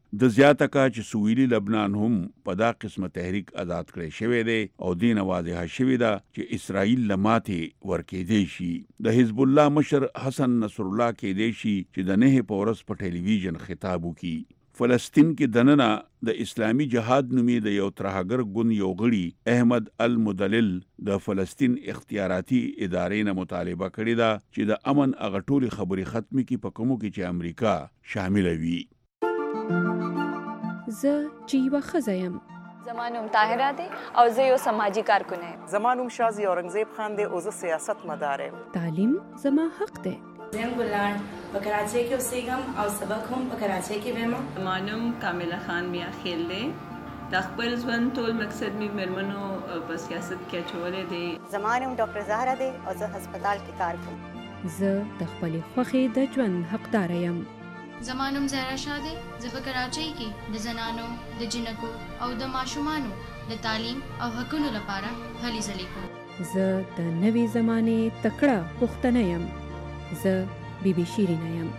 د زیاته کا چې سویلي لبنان هم په دا قسمه تحریک آزاد کړی شوی دی او دین واضحه شوی ده چې اسرائیل لماته ورکېدی شي. د حزب الله مشر حسن نصر الله کېدی شي چې د 9 په ورځ په ټلویزیون خطاب وکړي. فلسطین کې دننه د اسلامي جهاد نومې د یو ترهګر ګوند یو غړي احمد المدلل د فلسطین اختیاراتي ادارې نه مطالبه کړې ده چې د امن هغه ټولې خبرې ختمې کړي په کومو کې چې امریکا شامل وي. زه چې یوه ښځه یم. زما نوم طاهره دی او زه یو سماجي کارکونه یم. زما نوم شازي اورنګزیب خان دی او زه سیاست مدار یم. تعلیم زما حق دی. زم ګلان په کراچۍ کې اوسېږم او سبق هم په کراچۍ کې وایم. زما نوم کامله خان میا خیل دی. د خپل ژوند ټول مقصد مې مېرمنو په سیاست کې اچولی دی. زما نوم ډاکټر زهره دی او زه هسپتال کې کار کوم. زه د خپلې خوښې د ژوند حقداره یم. زما نوم زهرا شاه دی. زه په کراچۍ کې د زنانو د جنکو او د ماشومانو د تعلیم او حقونو لپاره هلې ځلې کوم. زه د نوې زمانې تکړه پښتنه یم. زه بیبي شیرینه یم.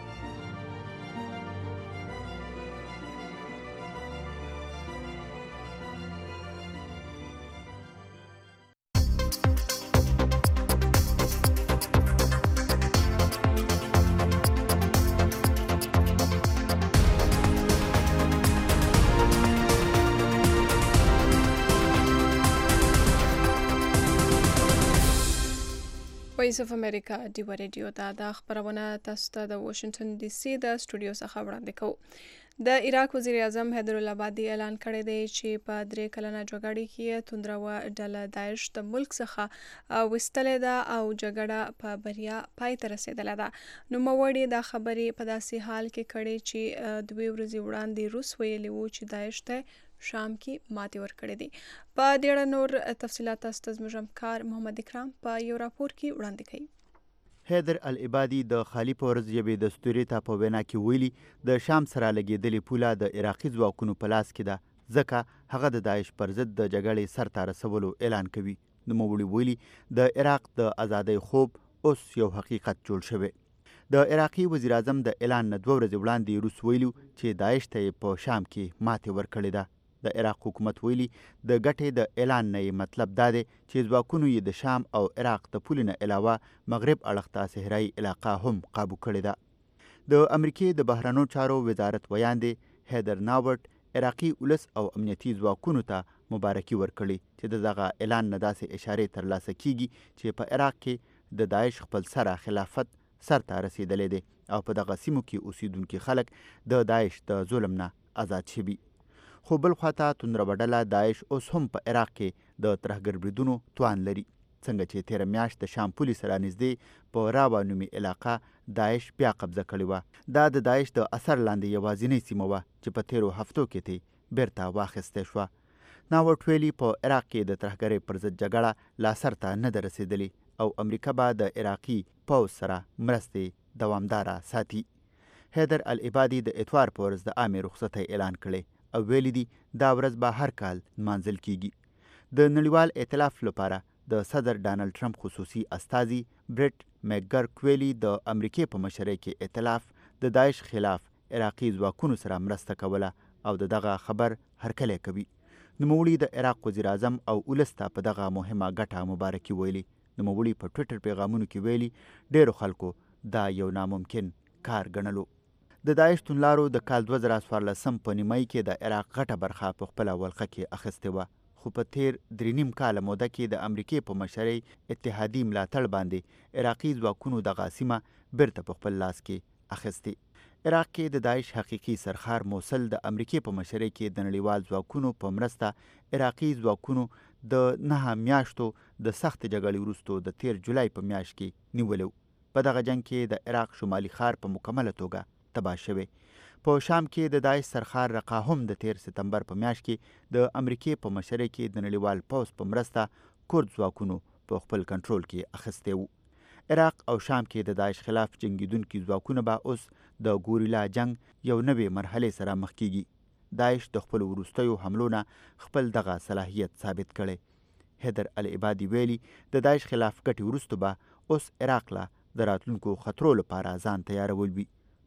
وایس اف امریکا ډیو ریډیو دا خبرونه تاسو ته د واشنگټن ډي سي د سټوډیو څخه وړاندې کوو. د عراق وزیر اعظم حیدر العبادي اعلان کړی دی چې په 3 کلنه جګړه کې توندروه ډله داعش د ملک څخه وستلې ده او جګړه په بریا پای ته رسیدله ده. نوموړي دا خبرې په داسې حال کې کړې چې 2 ورځې وړاندې روس ویلي وو چې داعش ته شام کې ماتې ورکړې دي. په دې اړه نور تفصیلات تاسو ته زموږ همکار محمد اکرام په یو راپور کې وړاندې کوي. حیدر العبادي د خالی پورز ژبې د ستوري ته په وینا کې ویلي د شام سره لګېدلې پوله د عراقي ځواکونو په لاس کې ده ځکه هغه د داعش پر ضد د جګړې سر ته رسولو اعلان کوي. نوموړي ویلي د عراق د ازادۍ خوب اوس یو حقیقت جوړ شوی. د عراقي وزیر اعظم د اعلان نه 2 ورځې وړاندې روس ویلو چې داعش ته په شام کې ماتې ورکړې ده. د عراق حکومت ویلي د ګټې د اعلان نه مطلب دا دی چې ځواکونو یې د شام او عراق د پولې نه علاوه مغرب اړخ ته صحرایي علاقه هم قابو کړې ده. د امریکې د بهرنیو چارو وزارت ویاندې هیدر ناورټ عراقي ولس او امنیتي ځواکونو ته مبارکي ورکړي چې دغه اعلان نه داسې اشارې ترلاسه کیږي چې په عراق کې د داعش خپل سره خلافت سر ته رسیدلی دی او په دغه سیمو کې اوسیدونکي خلک د داعش د ظلم نه آزاد شوي. خو بل خواته توندروه ډله داعش اوس هم په عراق کې د ترهګر بریدونو توان لري. څنګه چې تیره میاشت د شام پولې سره نږدې په راوا نومي علاقه داعش بیا قبضه کړې وه. دا د داعش د اثر لاندې یوازینۍ سیمه وه چې په تیرو هفتو کې ترې بیرته واخیستی شوه. ناورټ ویلي په عراق کې د ترهګرۍ پر ضد جګړه لا سر ته نه ده رسېدلې او امریکا به د عراقي پوځ سره مرستې دوامداره ساتي. حیدر العبادي د اتوار په ورځ د عامې رخصتۍ اعلان کړی او ویلي دي دا ورځ به هر کال نمانځل کیږي. د نړیوال ائتلاف لپاره د صدر ډانلډ ټرمپ خصوصي استازي بریټ میکګرک ویلي د امریکې په مشرۍ کې ائتلاف د داعش خلاف عراقي ځواکونو سره مرسته کوله او دغه خبر هرکلی کوي. نوموړي د عراق وزیر اعظم او ولس ته په دغه مهمه ګټه مبارکي ویلي. نوموړي په ټویټر پیغامونو کې ویلي ډیرو خلکو دا یو ناممکن کار ګڼلو. د داعش توندلارو د کال 2014 په نیمایي کې د عراق غټه برخه په خپله ولقه کې اخیستې وه، خو په تیر 3.5 کاله موده کې د امریکې په مشرۍ اتحادي ملاتړ باندې عراقي ځواکونو دغه سیمه بیرته په خپل لاس کې اخیستې. عراق کې د داعش حقیقي سرخار موصل د امریکې په مشرۍ کې د نړیوال ځواکونو په مرسته عراقي ځواکونو د 9 میاشتو د سخت جګړې وروسته د 13 جولای په میاشت کې نیولو. په دغه جنگ کې د عراق شمالي ښار په مکمله توګه تباه شوی. په شام کې د داعش سرخار رقا هم د 13 سپتمبر په میاشت کې د امریکې په مشرۍ کې د نړیوال پوځ په مرسته کورد ځواکونو په خپل کنټرول کې اخیستی وو. عراق او شام کې د داعش خلاف جنگیدونکي ځواکونه به اوس د ګوریلا جنگ یو نوې مرحلې سره مخ کیږي. داعش د خپل وروستیو حملو نه خپل دغه صلاحیت ثابت کړی. حیدر العبادي ویلي د داعش خلاف ګټې وروسته به اوس عراق له د راتلونکو خطرو لپاره ځان تیارول وي.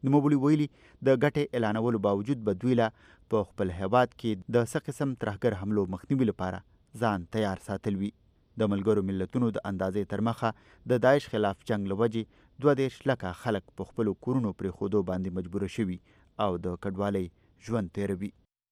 نوموړي ویلي د ګټې اعلانولو باوجود به دوی لا په خپل هیواد کې د څه قسم ترهګر حملو مخنیوي لپاره ځان تیار ساتل وي. د ملګرو ملتونو د اندازې تر مخه د داعش خلاف جنگ له وجې 32 لکه خلک په خپلو کورونو پرېښودو باندې مجبوره شوي او د کډوالۍ ژوند تیروي.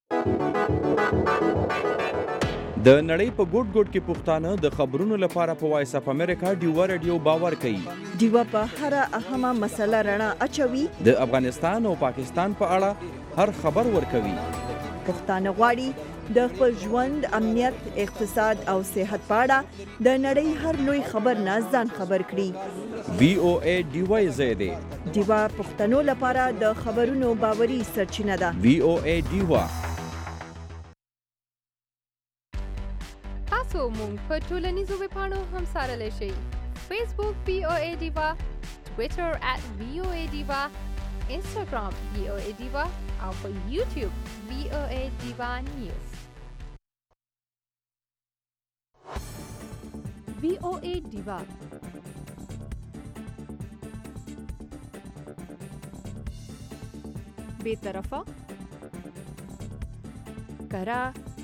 د نړۍ په ګوټ ګوټ کې پښتانه د خبرونو لپاره په وایس اف امریکا ډیوا رادیو باور کوي. ډیوا په هر اهمه مسله رڼا اچوي. د افغانستان او پاکستان په اړه هر خبر ورکوي. پښتانه غواړي د خپل ژوند، امنیت، اقتصاد او صحت په اړه د نړۍ هر لوی خبر نه ځان خبر کړي. VOA ډیوا زیاده ډیوا پښتنو لپاره د خبرونو باوري سرچینه ده. VOA ډیوا. تاسو مونږ په ټولنیزو ویبپاڼو هم سارلی شئ. فیسبوک VOA ډیوا، ټویټر @VOA ډیوا، انسټاګرام VOA ډیوا او په یوټیوب VOA ډیوا نیوز. VOA ډیوا بے طرفه کرا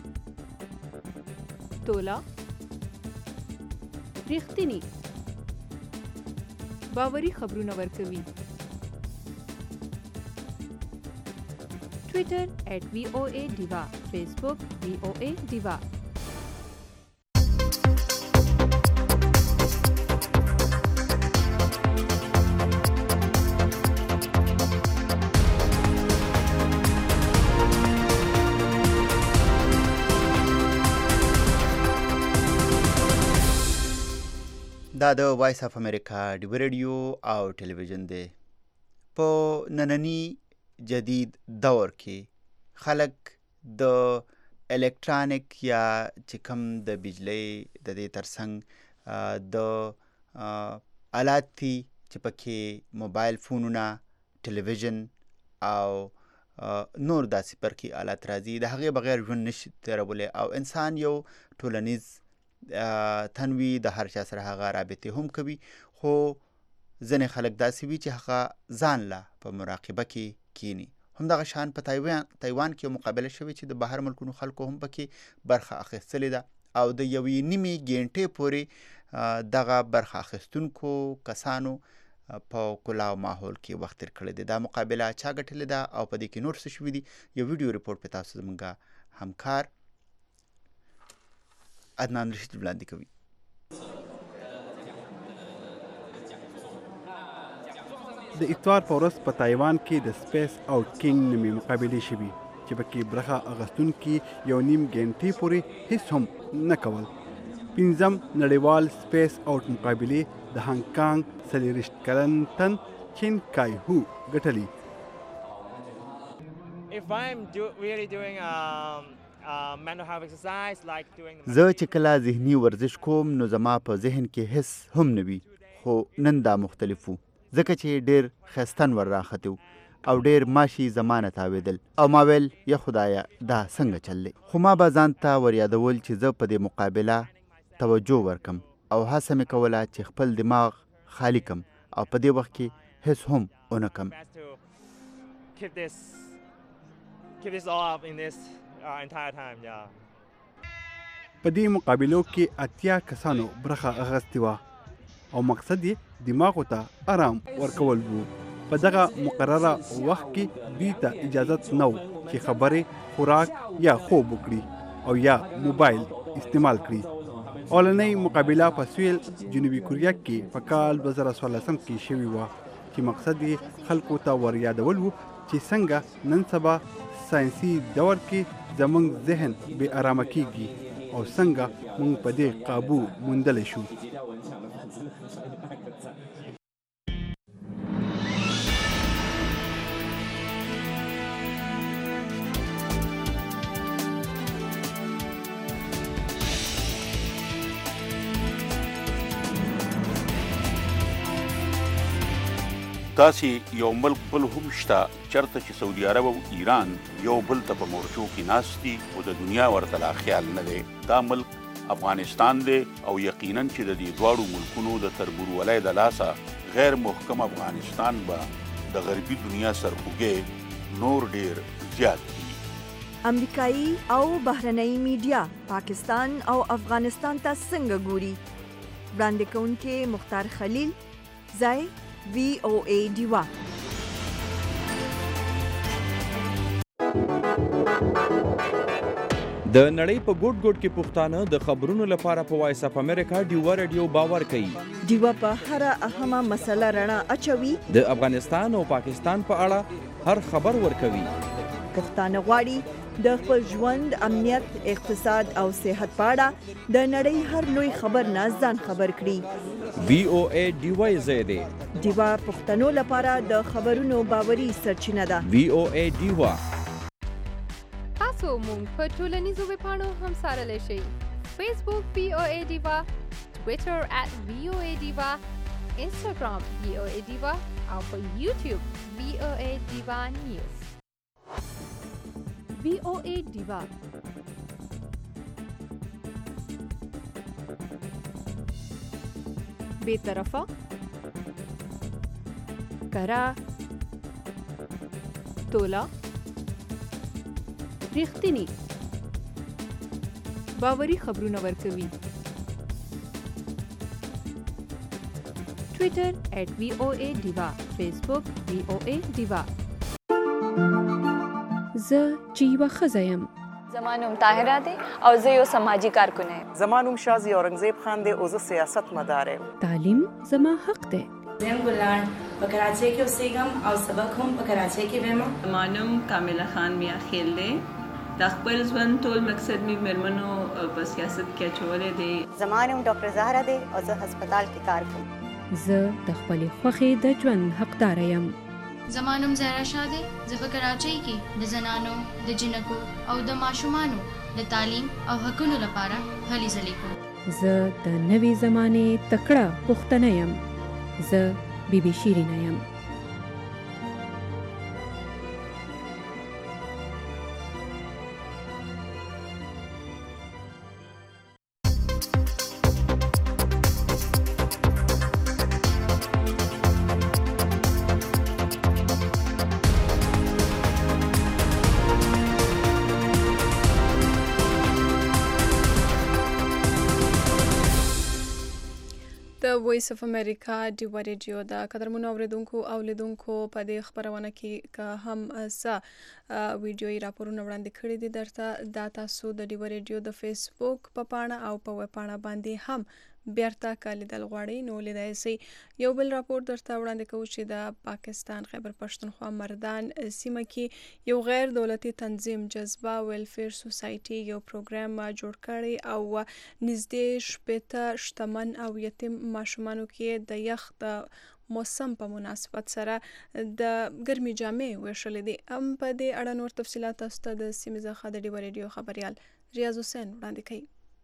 تولا ریښتینی باوري خبرونه ورکوي. ټویټر @VOA ډیوا، فیسبوک VOA ډیوا. دا د وایس اف امریکا ډیوا رادیو او ټلویزیون دی. په نننی جدید دور کې خلک د الکترونیک یا چې کوم د بجلی د دې ترڅنګ د آلات دي چې پکې موبایل فونونه، ټلویزیون او نور داسې برقي آلات راځي، د هغې بغیر ژوند نشي تېرولی او انسان یو ټولنیز تنوي د هر چا سره هغه رابطې هم کوي. خو ځینې خلک داسې وي چې هغه ځان لا په مراقبه کې کینی. همدغه شان په تایوان کې مقابله شوې چې د بهر ملکونو خلکو هم پکې برخه اخیستلې ده او د یوې نیمې ګنټې پورې دغه برخه اخیستونکو کسانو په کلاو ماحول کې وخت تیر کړی دی. دا مقابله چا ګټلې ده او په دې کې نور څه شوي دي؟ یو ویډیو ریپورټ په تاسو زموږ همکار عدنان رشید وړاندې کوي. د اتوار په ورځ په تایوان کې د سپیس آوټ کینګ نومې مقابلې شوي چې پکې برخه اخیستونکي یو نیم ګنټې پورې هیڅ هم نه کول. 5م نړیوال سپیس آوټ مقابلې د هانګ کانګ 40 کلن تن چین کای هو ګټلي. زه چې کله ذهني ورزش کوم نو زما په ذهن کې هیڅ هم نه وي، خو نن دا مختلف وو ځکه چې ډېر ښایستن ور راختي او ډېر ماشي زمانه تاوېدل او ما ویل یا خدایه دا څنګه چل دی. خو ما به ځان ته ور یادول چې زه په دې مقابله توجه ورکم او هڅه مې کوله چې خپل دماغ خالی کم او په دې وخت کې هیڅ هم ونه کم. په دې مقابلو کې 80 کسانو برخه اخیستې وه او مقصد یې دماغو ته آرام ورکول وو. په دغه مقرره وخت کې دوی ته اجازت نه و چې خبرې، خوراک یا خوب وکړي او یا موبایل استعمال کړي. اولنۍ مقابله په سویل جنوبي کوریا کې په کال 2014 کې شوې وه چې مقصد یې خلکو ته ور یادول وو چې څنګه نن سبا ساینسي دور کې زموږ ذهن بې آرامه کیږي او څنګه موږ په دې قابو موندلی شو. داسې یو ملک بل هم شته چېرته چې سعودي عرب او ایران یو بل ته په مورچو کې ناست دي او د دنیا ورته لا خیال نه دی. دا ملک افغانستان دی او یقینا چې د دې دواړو ملکونو د تربورولۍ د لاسه غیر محکم افغانستان به د غربي دنیا سرخوږی نور ډیر زیات دي. امریکایي او بهرنۍ میډیا پاکستان او افغانستان ته څنګه ګوري؟ وړاندې کوونکی مختار خلیل، ځای VOA ډیوا. د نړۍ په ګوټ ګوټ کې پښتانه د خبرونو لپاره په وایس اف امریکا ډیوا رادیو باور کوي. ډیوا په هر اهمه مسله رڼا اچوي. د افغانستان او پاکستان په اړه هر خبر ورکوي. پښتانه غواړي د خپل ژوند، امنیت، اقتصاد او صحت په اړه د نړۍ هر لوی خبر نه ځان خبر کړي. VOA ډیوا زیاده ډیوا پښتنو لپاره د خبرونو باوري سرچینه ده. VOA ډیوا. تاسو مونږ په ټولنیزو ویبپاڼو هم څارلی شئ. فیسبوک VOA ډیوا، ټویټر @VOA ډیوا، انسټاګرام VOA ډیوا او په یوټیوب VOA ډیوا نیوز. VOA ډیوا بے طرفه، کرا، تولا، ریښتینی، باوري خبرونه ورکوي. ټویټر @VOA ډیوا، فیسبوک VOA ډیوا. زه چې یوه ښځه یم. زما نوم طاهره دی او زه یو سماجي کارکونه یم. زما نوم شازي اورنګزیب خان دی او زه سیاست مدار یم. تعلیم زما حق دی. زم ګلان په کراچۍ کې اوسېږم او سبق هم په کراچۍ کې وایم. زما نوم کامله خان میا خیل دی. د خپل ژوند ټول مقصد مې مېرمنو په سیاست کې اچولی دی. زما نوم ډاکټر زهره دی او زه هسپتال کې کار کوم. زه د خپلې خوښې د ژوند حقداره یم. زما نوم زهرا شاه دی. زه په کراچۍ کې د زنانو، د جنکو او د ماشومانو د تعلیم او حقونو لپاره هلې ځلې کوم. زه د نوې زمانې تکړه پښتنه یم. زه بیبي شیرینه یم. د وایس اف امریکا ډیوا ریډیو د قدرمنو اوریدونکو او لیدونکو په دې خبرونه کې که هم څه ویډیويي راپورونه وړاندې کړي دي درته دا تاسو د ډیوا ریډیو د فیسبوک په پاڼه او په ویب پاڼه باندې هم بیرته کالیدل غواړي نو لیدای شئ. یو بل راپور درته وړاندې کوو چې د پاکستان خیبر پښتونخوا مردان سیمه کې یو غیر دولتي تنظیم جذبه ویلفیر سوسایټي یو پروګرام جوړ کړی او نږدې 80 شتمن او یتیم ماشومانو کې د یخ د موسم په مناسبت سره د ګرمي جامې ویشلې دي. په دې اړه نور تفصیلات تاسو ته د سیمې څخه د ډیوا ریډیو خبريال ریاض حسین وړاندې کوي.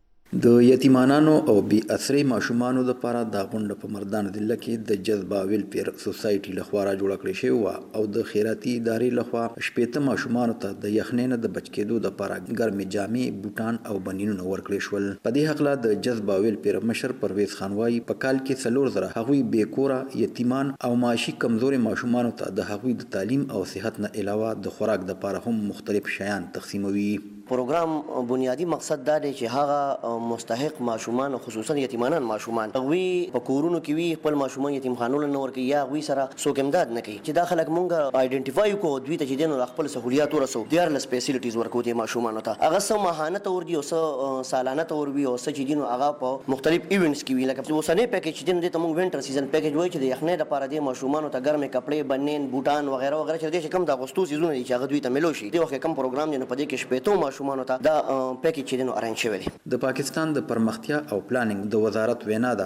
د یتیمانانو او بی اثرې ماشومانو لپاره دا غونډه په مردان ضلع کې د جذبه ویلفیر سوسایټي لخوا را جوړه کړې شوې وه او د خیراتي ادارې لخوا 80 ماشومانو ته د یخنۍ نه د بچ کېدو لپاره ګرمې جامې، بوټان او بنینونه ورکړې شول. په دې هکله د جذبه ویلفیر مشر پرویز خان وایي په کال کې 4,000 هغوی بې کوره، یتیمان او معاشي کمزوري ماشومانو ته د هغوی د تعلیم او صحت نه علاوه د خوراک لپاره هم مختلف شیان تقسیموي. پروګرام بنیادی مقصد دا دی چې هغه مستحق ماشومان خصوصا یتیمانان ماشومان هغوی په کورونو کې وي، خپل ماشومان یتیمخانو نه ورکوي یا هغوی سره څوک امداد نه کوي. چې دا خلک مونږ آیډنټیفای کړو، دوی ته چې دی نو خپل سهولیات ورسو، 14 فیسیلیټیز ورکو دې ماشومانو ته. هغه څه ماهانه تور دي او څه سالانه تور وي او څه چې دی نو هغه په مختلف ایونټس کې وي. لکه اوسنۍ پیکیج چې دی نو دې ته مونږ وینټر سیزن پیکیج وایي چې د یخنۍ لپاره دې ماشومانو ته ګرمې کپړې، بنین، بوټان وغیره وغیره چې دې کم د اغوستو سیزونه دي چې هغه دوی ته ملو شي. دې وخت کم پروګرام دی نو په دې کې 80 ماشومانو ته دا پیکیج چې نو ارنج شوی دی. د پاکستان د پرمختیا او پلانینګ د وزارت وینا ده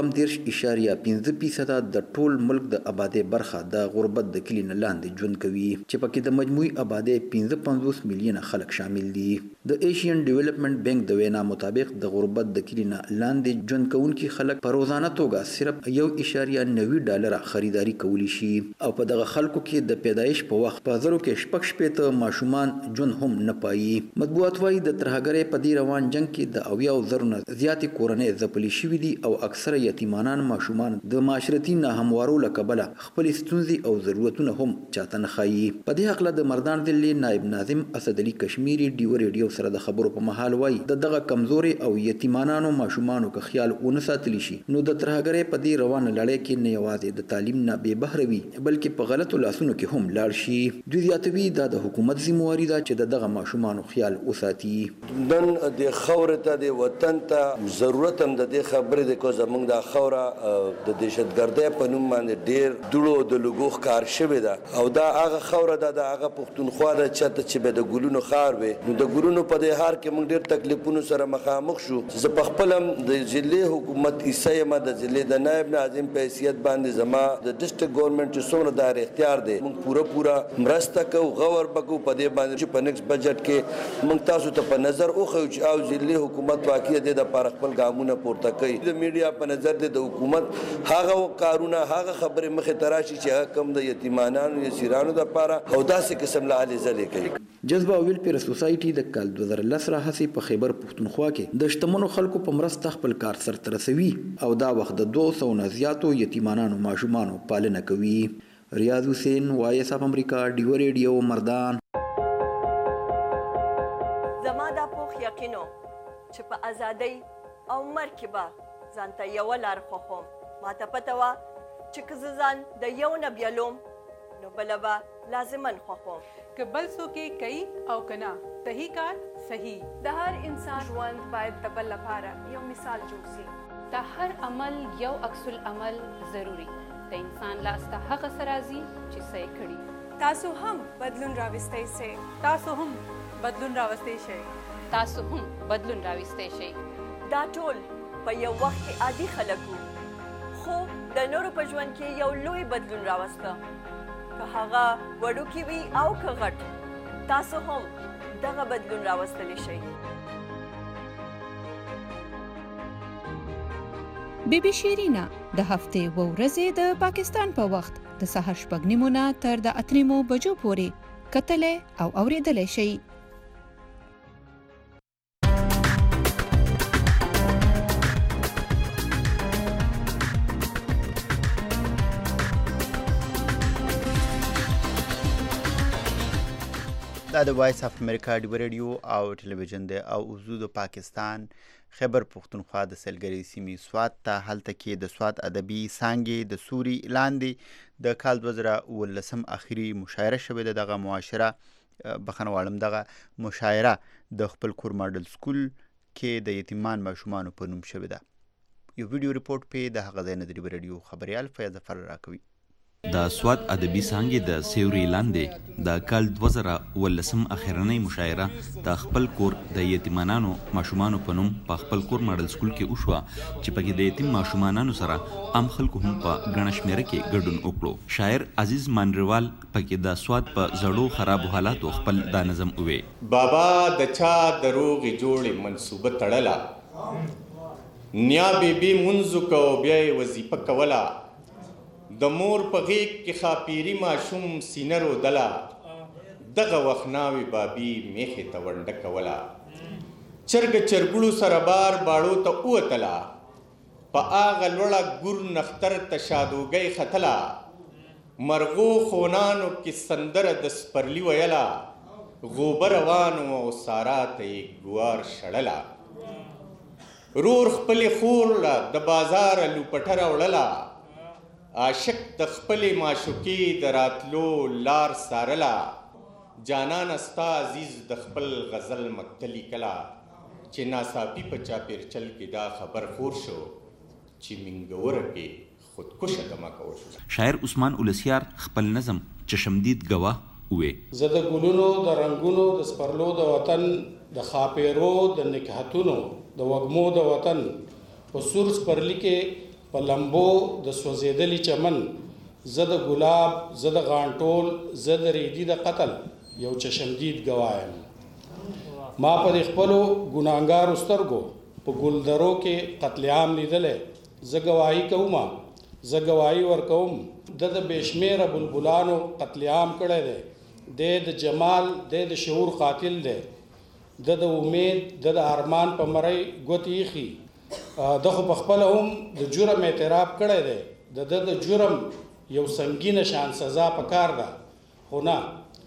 1.5% د ټول ملک د آبادی برخه د غربت د کلی نه لاندې ژوند کوي چې پکې د مجموعي آبادی 55 میلیونه خلک شامل دي. د ایشین ډیولپمنٹ بینک د وینا مطابق د غربت د کلی نه لاندې ژوند کوونکي خلک په روزانه توګه صرف $1.90 خریداري کولی شي او په دغه خلکو کې د پیدایش په وخت په زرو کې 60 ماشومان ژوند هم نه پایي. مطبوعات وايي د ترهګرۍ په دې روان جنگ کې د 80,000 نه زیاتې کورنۍ ځپلې شوي دي او اکثره یتیمانان ماشومان د معاشرتي ناهموارو له کبله خپلې ستونزې او ضرورتونه هم چاته نه ښایي. په دې هکله د مردان ضلع نائب ناظم اسدعلي کشمیري ډیو ریډیو سره د خبرو په مهال وايي د دغه کمزورې او یتیمانانو ماشومانو که خیال ونه ساتلی شي نو د ترهګرۍ په دې روانه لړۍ کې نه یوازې د تعلیم نه بې بهره وي بلکې په غلطو لاسونو کې هم لاړ شي. دوی زیاتوي دا د حکومت ذمواري ده چې د دغه ماشومانو خیال وساتي. نن د خاورې ته د وطن ته ضرورت هم د دې خبرې دی که زموږ دا خاوره د دهشتګردۍ په نوم باندې ډېر دوړو د لوګو ښکار شوې ده او دا هغه خاوره ده د هغه پښتونخوا ده چېرته چې به د ګلونو ښار وي نو د ګلونو په دې ښار کې موږ ډېر تکلیفونو سره مخامخ شو. زه په خپل هم د ضلعې حکومت حصه یم د ضلعې د نایب ناظم په حیثیت باندې زما د ډسټرکټ ګورنمنټ چې څومره دار اختیار دی موږ پوره مرسته کوو غور به کوو په دې باندې چې په نیکسټ بجټ کې موږ تاسو ته په نظر وښیو چې او ضلعي حکومت واقع دی دپاره خپل ګامونه پورته کوي. د میډیا په نظر دی د حکومت هغه کارونه هغه خبرې مخې ته راشي چې هغه کم د یتیمانانو یسیرانو دپاره او داسې قسم له هلې ځلې کوي. جذبه ویلفیر سوسایټي د کال 2010 راهیسې په خیبر پښتونخوا کې د شتمنو خلکو په مرسته خپل کار سرته رسوي او دا وخت د 200 نه زیاتو یتیمانانو ماشومانو پالنه کوي. ریاض حسین وایس اف امریکا ډیو ریډیو مردان. زما دا پوخ یقینو چې په ازادۍ او مرګ کې به ځان ته یوه لار خوښوم. ماته پته وه چې که زه ځان د یو نه بیلوم نو بله به لازمن خوښوم. که بل څوک یې کوي او که نه صحیح کار صحیح. د هر انسان ژوند باید د بل لپاره یو مثال جوړ شي. د هر عمل یو عکس العمل ضروری. د انسان لاس ته هغه څه راځي چې څه یې کړي. تاسو هم بدلون راوستی سئ. تاسو هم بدلون راوستی شئ. تاسو هم بدلون راوستی شئ. دا ټول په یو وخت کې عادي خلک وو خو د نورو په ژوند کې یو لوی بدلون راوسته. که هغه وړوکی وي او که غټ تاسو هم دغه بدلون راوستلی شئ. بی بی شیرینا د هفتې و ورځې د پاکستان په وخت د سهار 6:30 نه تر د 8:30 بجو پورې کتلې او اوریدلې شي. دا د وایس اف امریکا ډیو ریډیو او ټلویزیون دی او اوزو د پاکستان خیبر پښتونخوا د سلګري سیمې سوات ته هلته کې د سوات ادبي څانګې د سوري لاندې د کال 2019 اخري مشاعره شوې ده. دغه معاشره بخښنه غواړم دغه مشاعره د خپل کور ماډل سکول کې د یتیمان ماشومانو په نوم شوې ده. یو ویډیو ریپورټ په د هغه ځای نه د ډیو ریډیو خبريال فیاض ظفر راکوي. د سوات ادبي څانګې د سیوري لاندې د کال 2019 اخرنۍ مشاعره د خپل کور د یتیمانانو ماشومانو په نوم په خپل کور ماډل سکول کې وشوه چې پکې د یتیم ماشومانانو سره عام خلکو هم په ګڼه شمېره کې ګډون وکړو. شاعر عزیز مانډروال پکې د سوات په زړو خرابو حالاتو خپل دا نظم ووی. بابا د چا دروغې جوړې منصوبه تړله نیا بیبي منځو کو بیا یې وظیفه کوله د مور په غیږ کې خاپیری ماشوم سینه رودله دغه وخت ناوې بابي میخې ته ونډه کوله چرګ چرګړو سره بار باړو ته ووتله په هغه لوړه ګور نختر ته شادوګۍ ختله مرغو خونانو کې سندره د سپرلي ویله غوبه روانو او سارا ته یې ګوار شړله رور خپلې خور له د بازاره لوپټه راوړله عاشق د خپلې معشوقې د راتلو لار څارله جانان ستا عزیز د خپل غزل مکته لیکله چې ناڅاپي په چاپېرچل کې دا خبر خور شو چې منګوره کې خودکشه دمکه وشو. شاعر عثمان اولسیار خپل نظم چشمدید ګواه وې. زه د ګلونو د رنګونو د سپرلو د وطن د خاپیرو د نکهتونو د وږمو د وطن په سور سپرلي کې په لمبو د سوځېدلي چمن زه د ګلاب زه د غانټول زه د ریدي د قتل یو چشمدید ګوایم. ما په خپلو ګناهګارو سترګو په ګلدرو کې قتل عام لیدلې زه ګواهي کوم زه ګواهي ورکوم د بېشمېره بلبلانو قتل عام کړی دی د جمال د شعور قاتل دی د امید د ارمان په مړی ګوتې ایښي. د خو په خپله هم د جرم اعتراف کړی دی. د جرم یو سنګینه شان سزا پکار ده، خو نه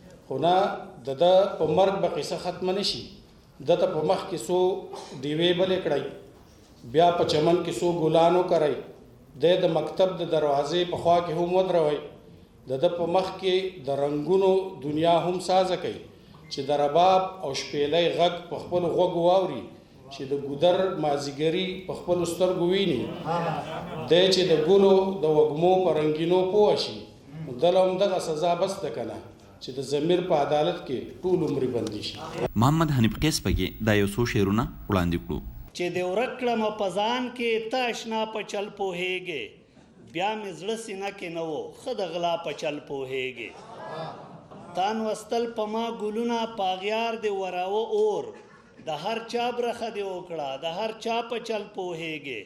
د په مرګ به قصه ختمه نشي. د ته په مخ کې څو ډیوې بلې کړئ، بیا په چمن کې څو ګلان وکرئ، د مکتب د دروازې په خوا کې هم ودروئ، د په مخ کې د رنګونو دنیا هم سازه کوي چې د رباب او شپېلۍ غږ په خپلو غوږو واوري، چې د ګودر مازیګري په خپلو سترګو ویني، دی چې د ګلو د وږمو په رنګینو پوه شي. دله هم دغه سزا بس ده که نه چې د ضمیر په عدالت کې ټول عمر بندي شي. محمد حنیف قیس پکې دا یو څو شعرونه وړاندې کړو. چې د ورک کړم په ځان کې ته اشنا په چل پوهېږې، بیا مې زړه سینه کې نه و ښه د غلا په چل پوهېږې. تان وستل په ما ګلونه پاغیار د وراوه اور، د هر چا برخه دې وکړه د هر چا په چل پوهېږې.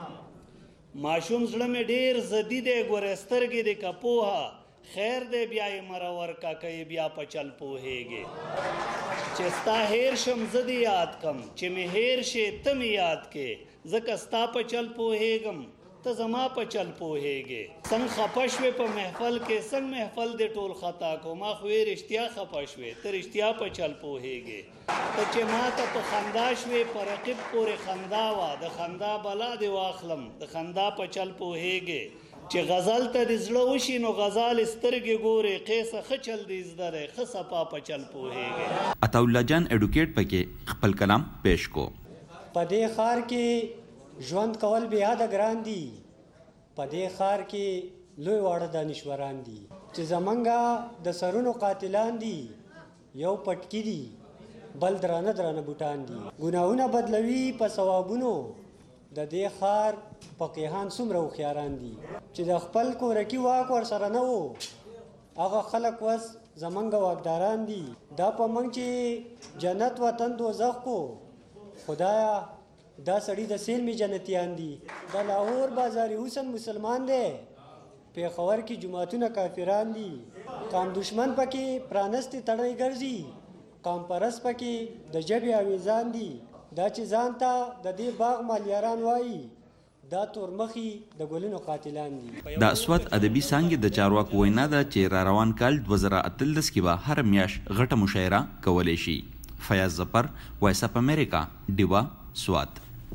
ماشوم زړه مې ډېر زدي دی ګورې سترګې دې که پوهه، خیر دی بیا یې مرور کا کوي بیا په چل پوهېږې. چې ستا هیر شم زه دې یاد کم، چې مې هیر شې ته مې یاد کې، ځکه ستا په چل پوهېږم ته زما په چل پوهېږې. څنګه خفه شوې په محفل کې څنګه محفل دې ټول خطا کو، ما خو یې رښتیا خفه شوې ته رښتیا په چل پوهېږې. ته چې ما ته په خندا شوې په رقیب پورې خندا وه، د خندا بلا دې واخلم د خندا په چل پوهېږې. چې غزل ته د زړه وشي نو غزال سترګې ګورې، قیسه ښه چل دې زده دی ښه صفا په چل پوهېږې. عطاالله جان ایډوکیټ پکې خپل کلام پیش کو. په دې ښار کې ژوند کول بې حده ګران دي، په دې ښار کې لوی واړه دانشوران دي، چې زمونږ د سرونو قاتلان دي، یو پټکي دي بل درانه بوټان دي. ګناهونه بدلوي په ثوابونو، د دې ښار فقیهان څومره هوښیاران دي، چې د خپل کورکي واک ورسره نه و هغه خلک اوس زمونږ واکداران دي. دا په موږ چې جنت وطن دوزخ کو، خدایا دا سړی د سیل می جنتیان دي. د لاهور بازاري حسن مسلمان دی، پیښور کې جماعتونه کافران دي، قام دشمن پکې پرانستې تړی ګرځي، قام پرست پکې د ژبې اویزان دي. دا چې ځان ته د دې باغ مالیاران وایي، دا تورمخي د ګلونو قاتلان دي. د اسود ادبي څانګې د چارواکو وینا ده چې را روان کال 2018 کې به هر میاشت غټه مشاعره کولی شي. فیاض ظفر، وایس اپ امریکا، ډیوا، سوات.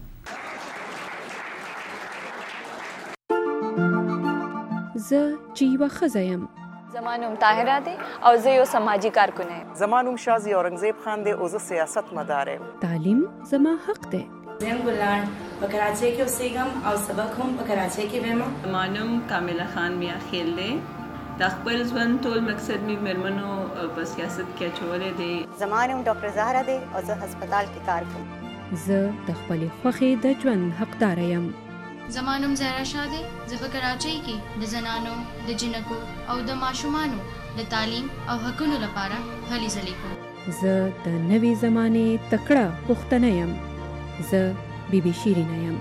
زه چې یوه ښځه یم، زما نوم طاهره دی او زه یو سماجي کارکونه یم. زما نوم شازي اورنګزیب خان دی او زه سیاست مدار یم. تعلیم زما حق دی. زه ګلان په کراچۍ کې اوسېږم او سبق هم په کراچۍ کې وایم. زما نوم کامله خان میا خیل دی. د خپل ژوند ټول مقصد مې مېرمنو په سیاست کې اچولی دی. زما نوم ډاکټر زهره دی او زه هسپتال کې کار کوم. زه د خپلې خوښې د ژوند حقداره یم. زما نوم زهرا شاه دی. زه په کراچۍ کې د زنانو، د جنکو او د ماشومانو د تعلیم او حقونو لپاره هلې ځلې کوم. زه د نوې زمانې تکړه پښتنه یم. زه بیبي شیرینه یم.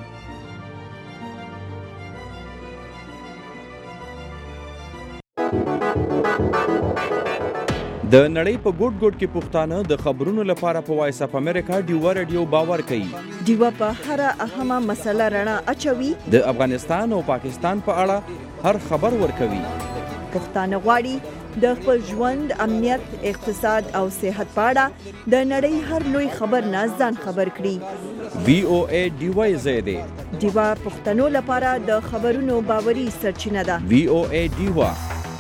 د نړۍ په ګوټ ګوټ کې پښتانه د خبرونو لپاره په وایس اپ امریکا ډیوا رادیو باور کوي. ډیوا په هر اهمه مسله رڼا اچوي. د افغانستان او پاکستان په اړه هر خبر ورکوي. پښتانه غواړي د خپل ژوند، امنیت، اقتصاد او صحت په اړه د نړۍ هر لوی خبر نه ځان خبر کړي. VOA ډیوا زیاده. ډیوا پښتنو لپاره د خبرونو باوري سرچینه ده. VOA ډیوا.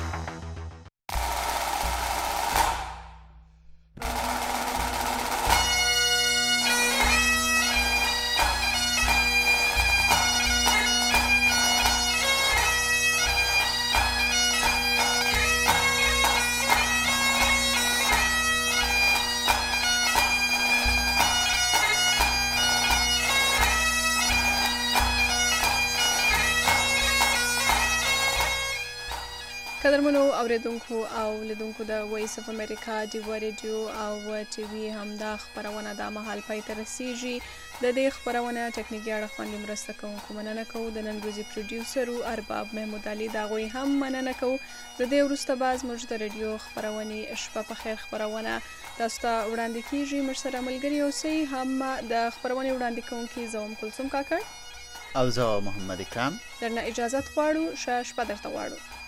قدرمنو اوریدونکو او لیدونکو د وایس اف امریکا ډیوا ریډیو او ټي وي همدا خبرونه د مهال پای ته رسیږي. د دې خبرونه ټکنیکي اړخ باندې مرسته کوونکو مننه کوو د نن ورځې پروډیوسر ارباب محمود علي د هغوی هم مننه کوو د دې وروسته به زموږ د رادیو خپرونې شپه په خیر خپرونه تاسو ته وړاندې کیږي. موږ سره ملګري اوسئ. هم د خپرونې وړاندې کوونکي زه ام کلثوم کاکړ او زه محمد اکرام درنه اجازت غواړو. ښه شپه درته غواړو.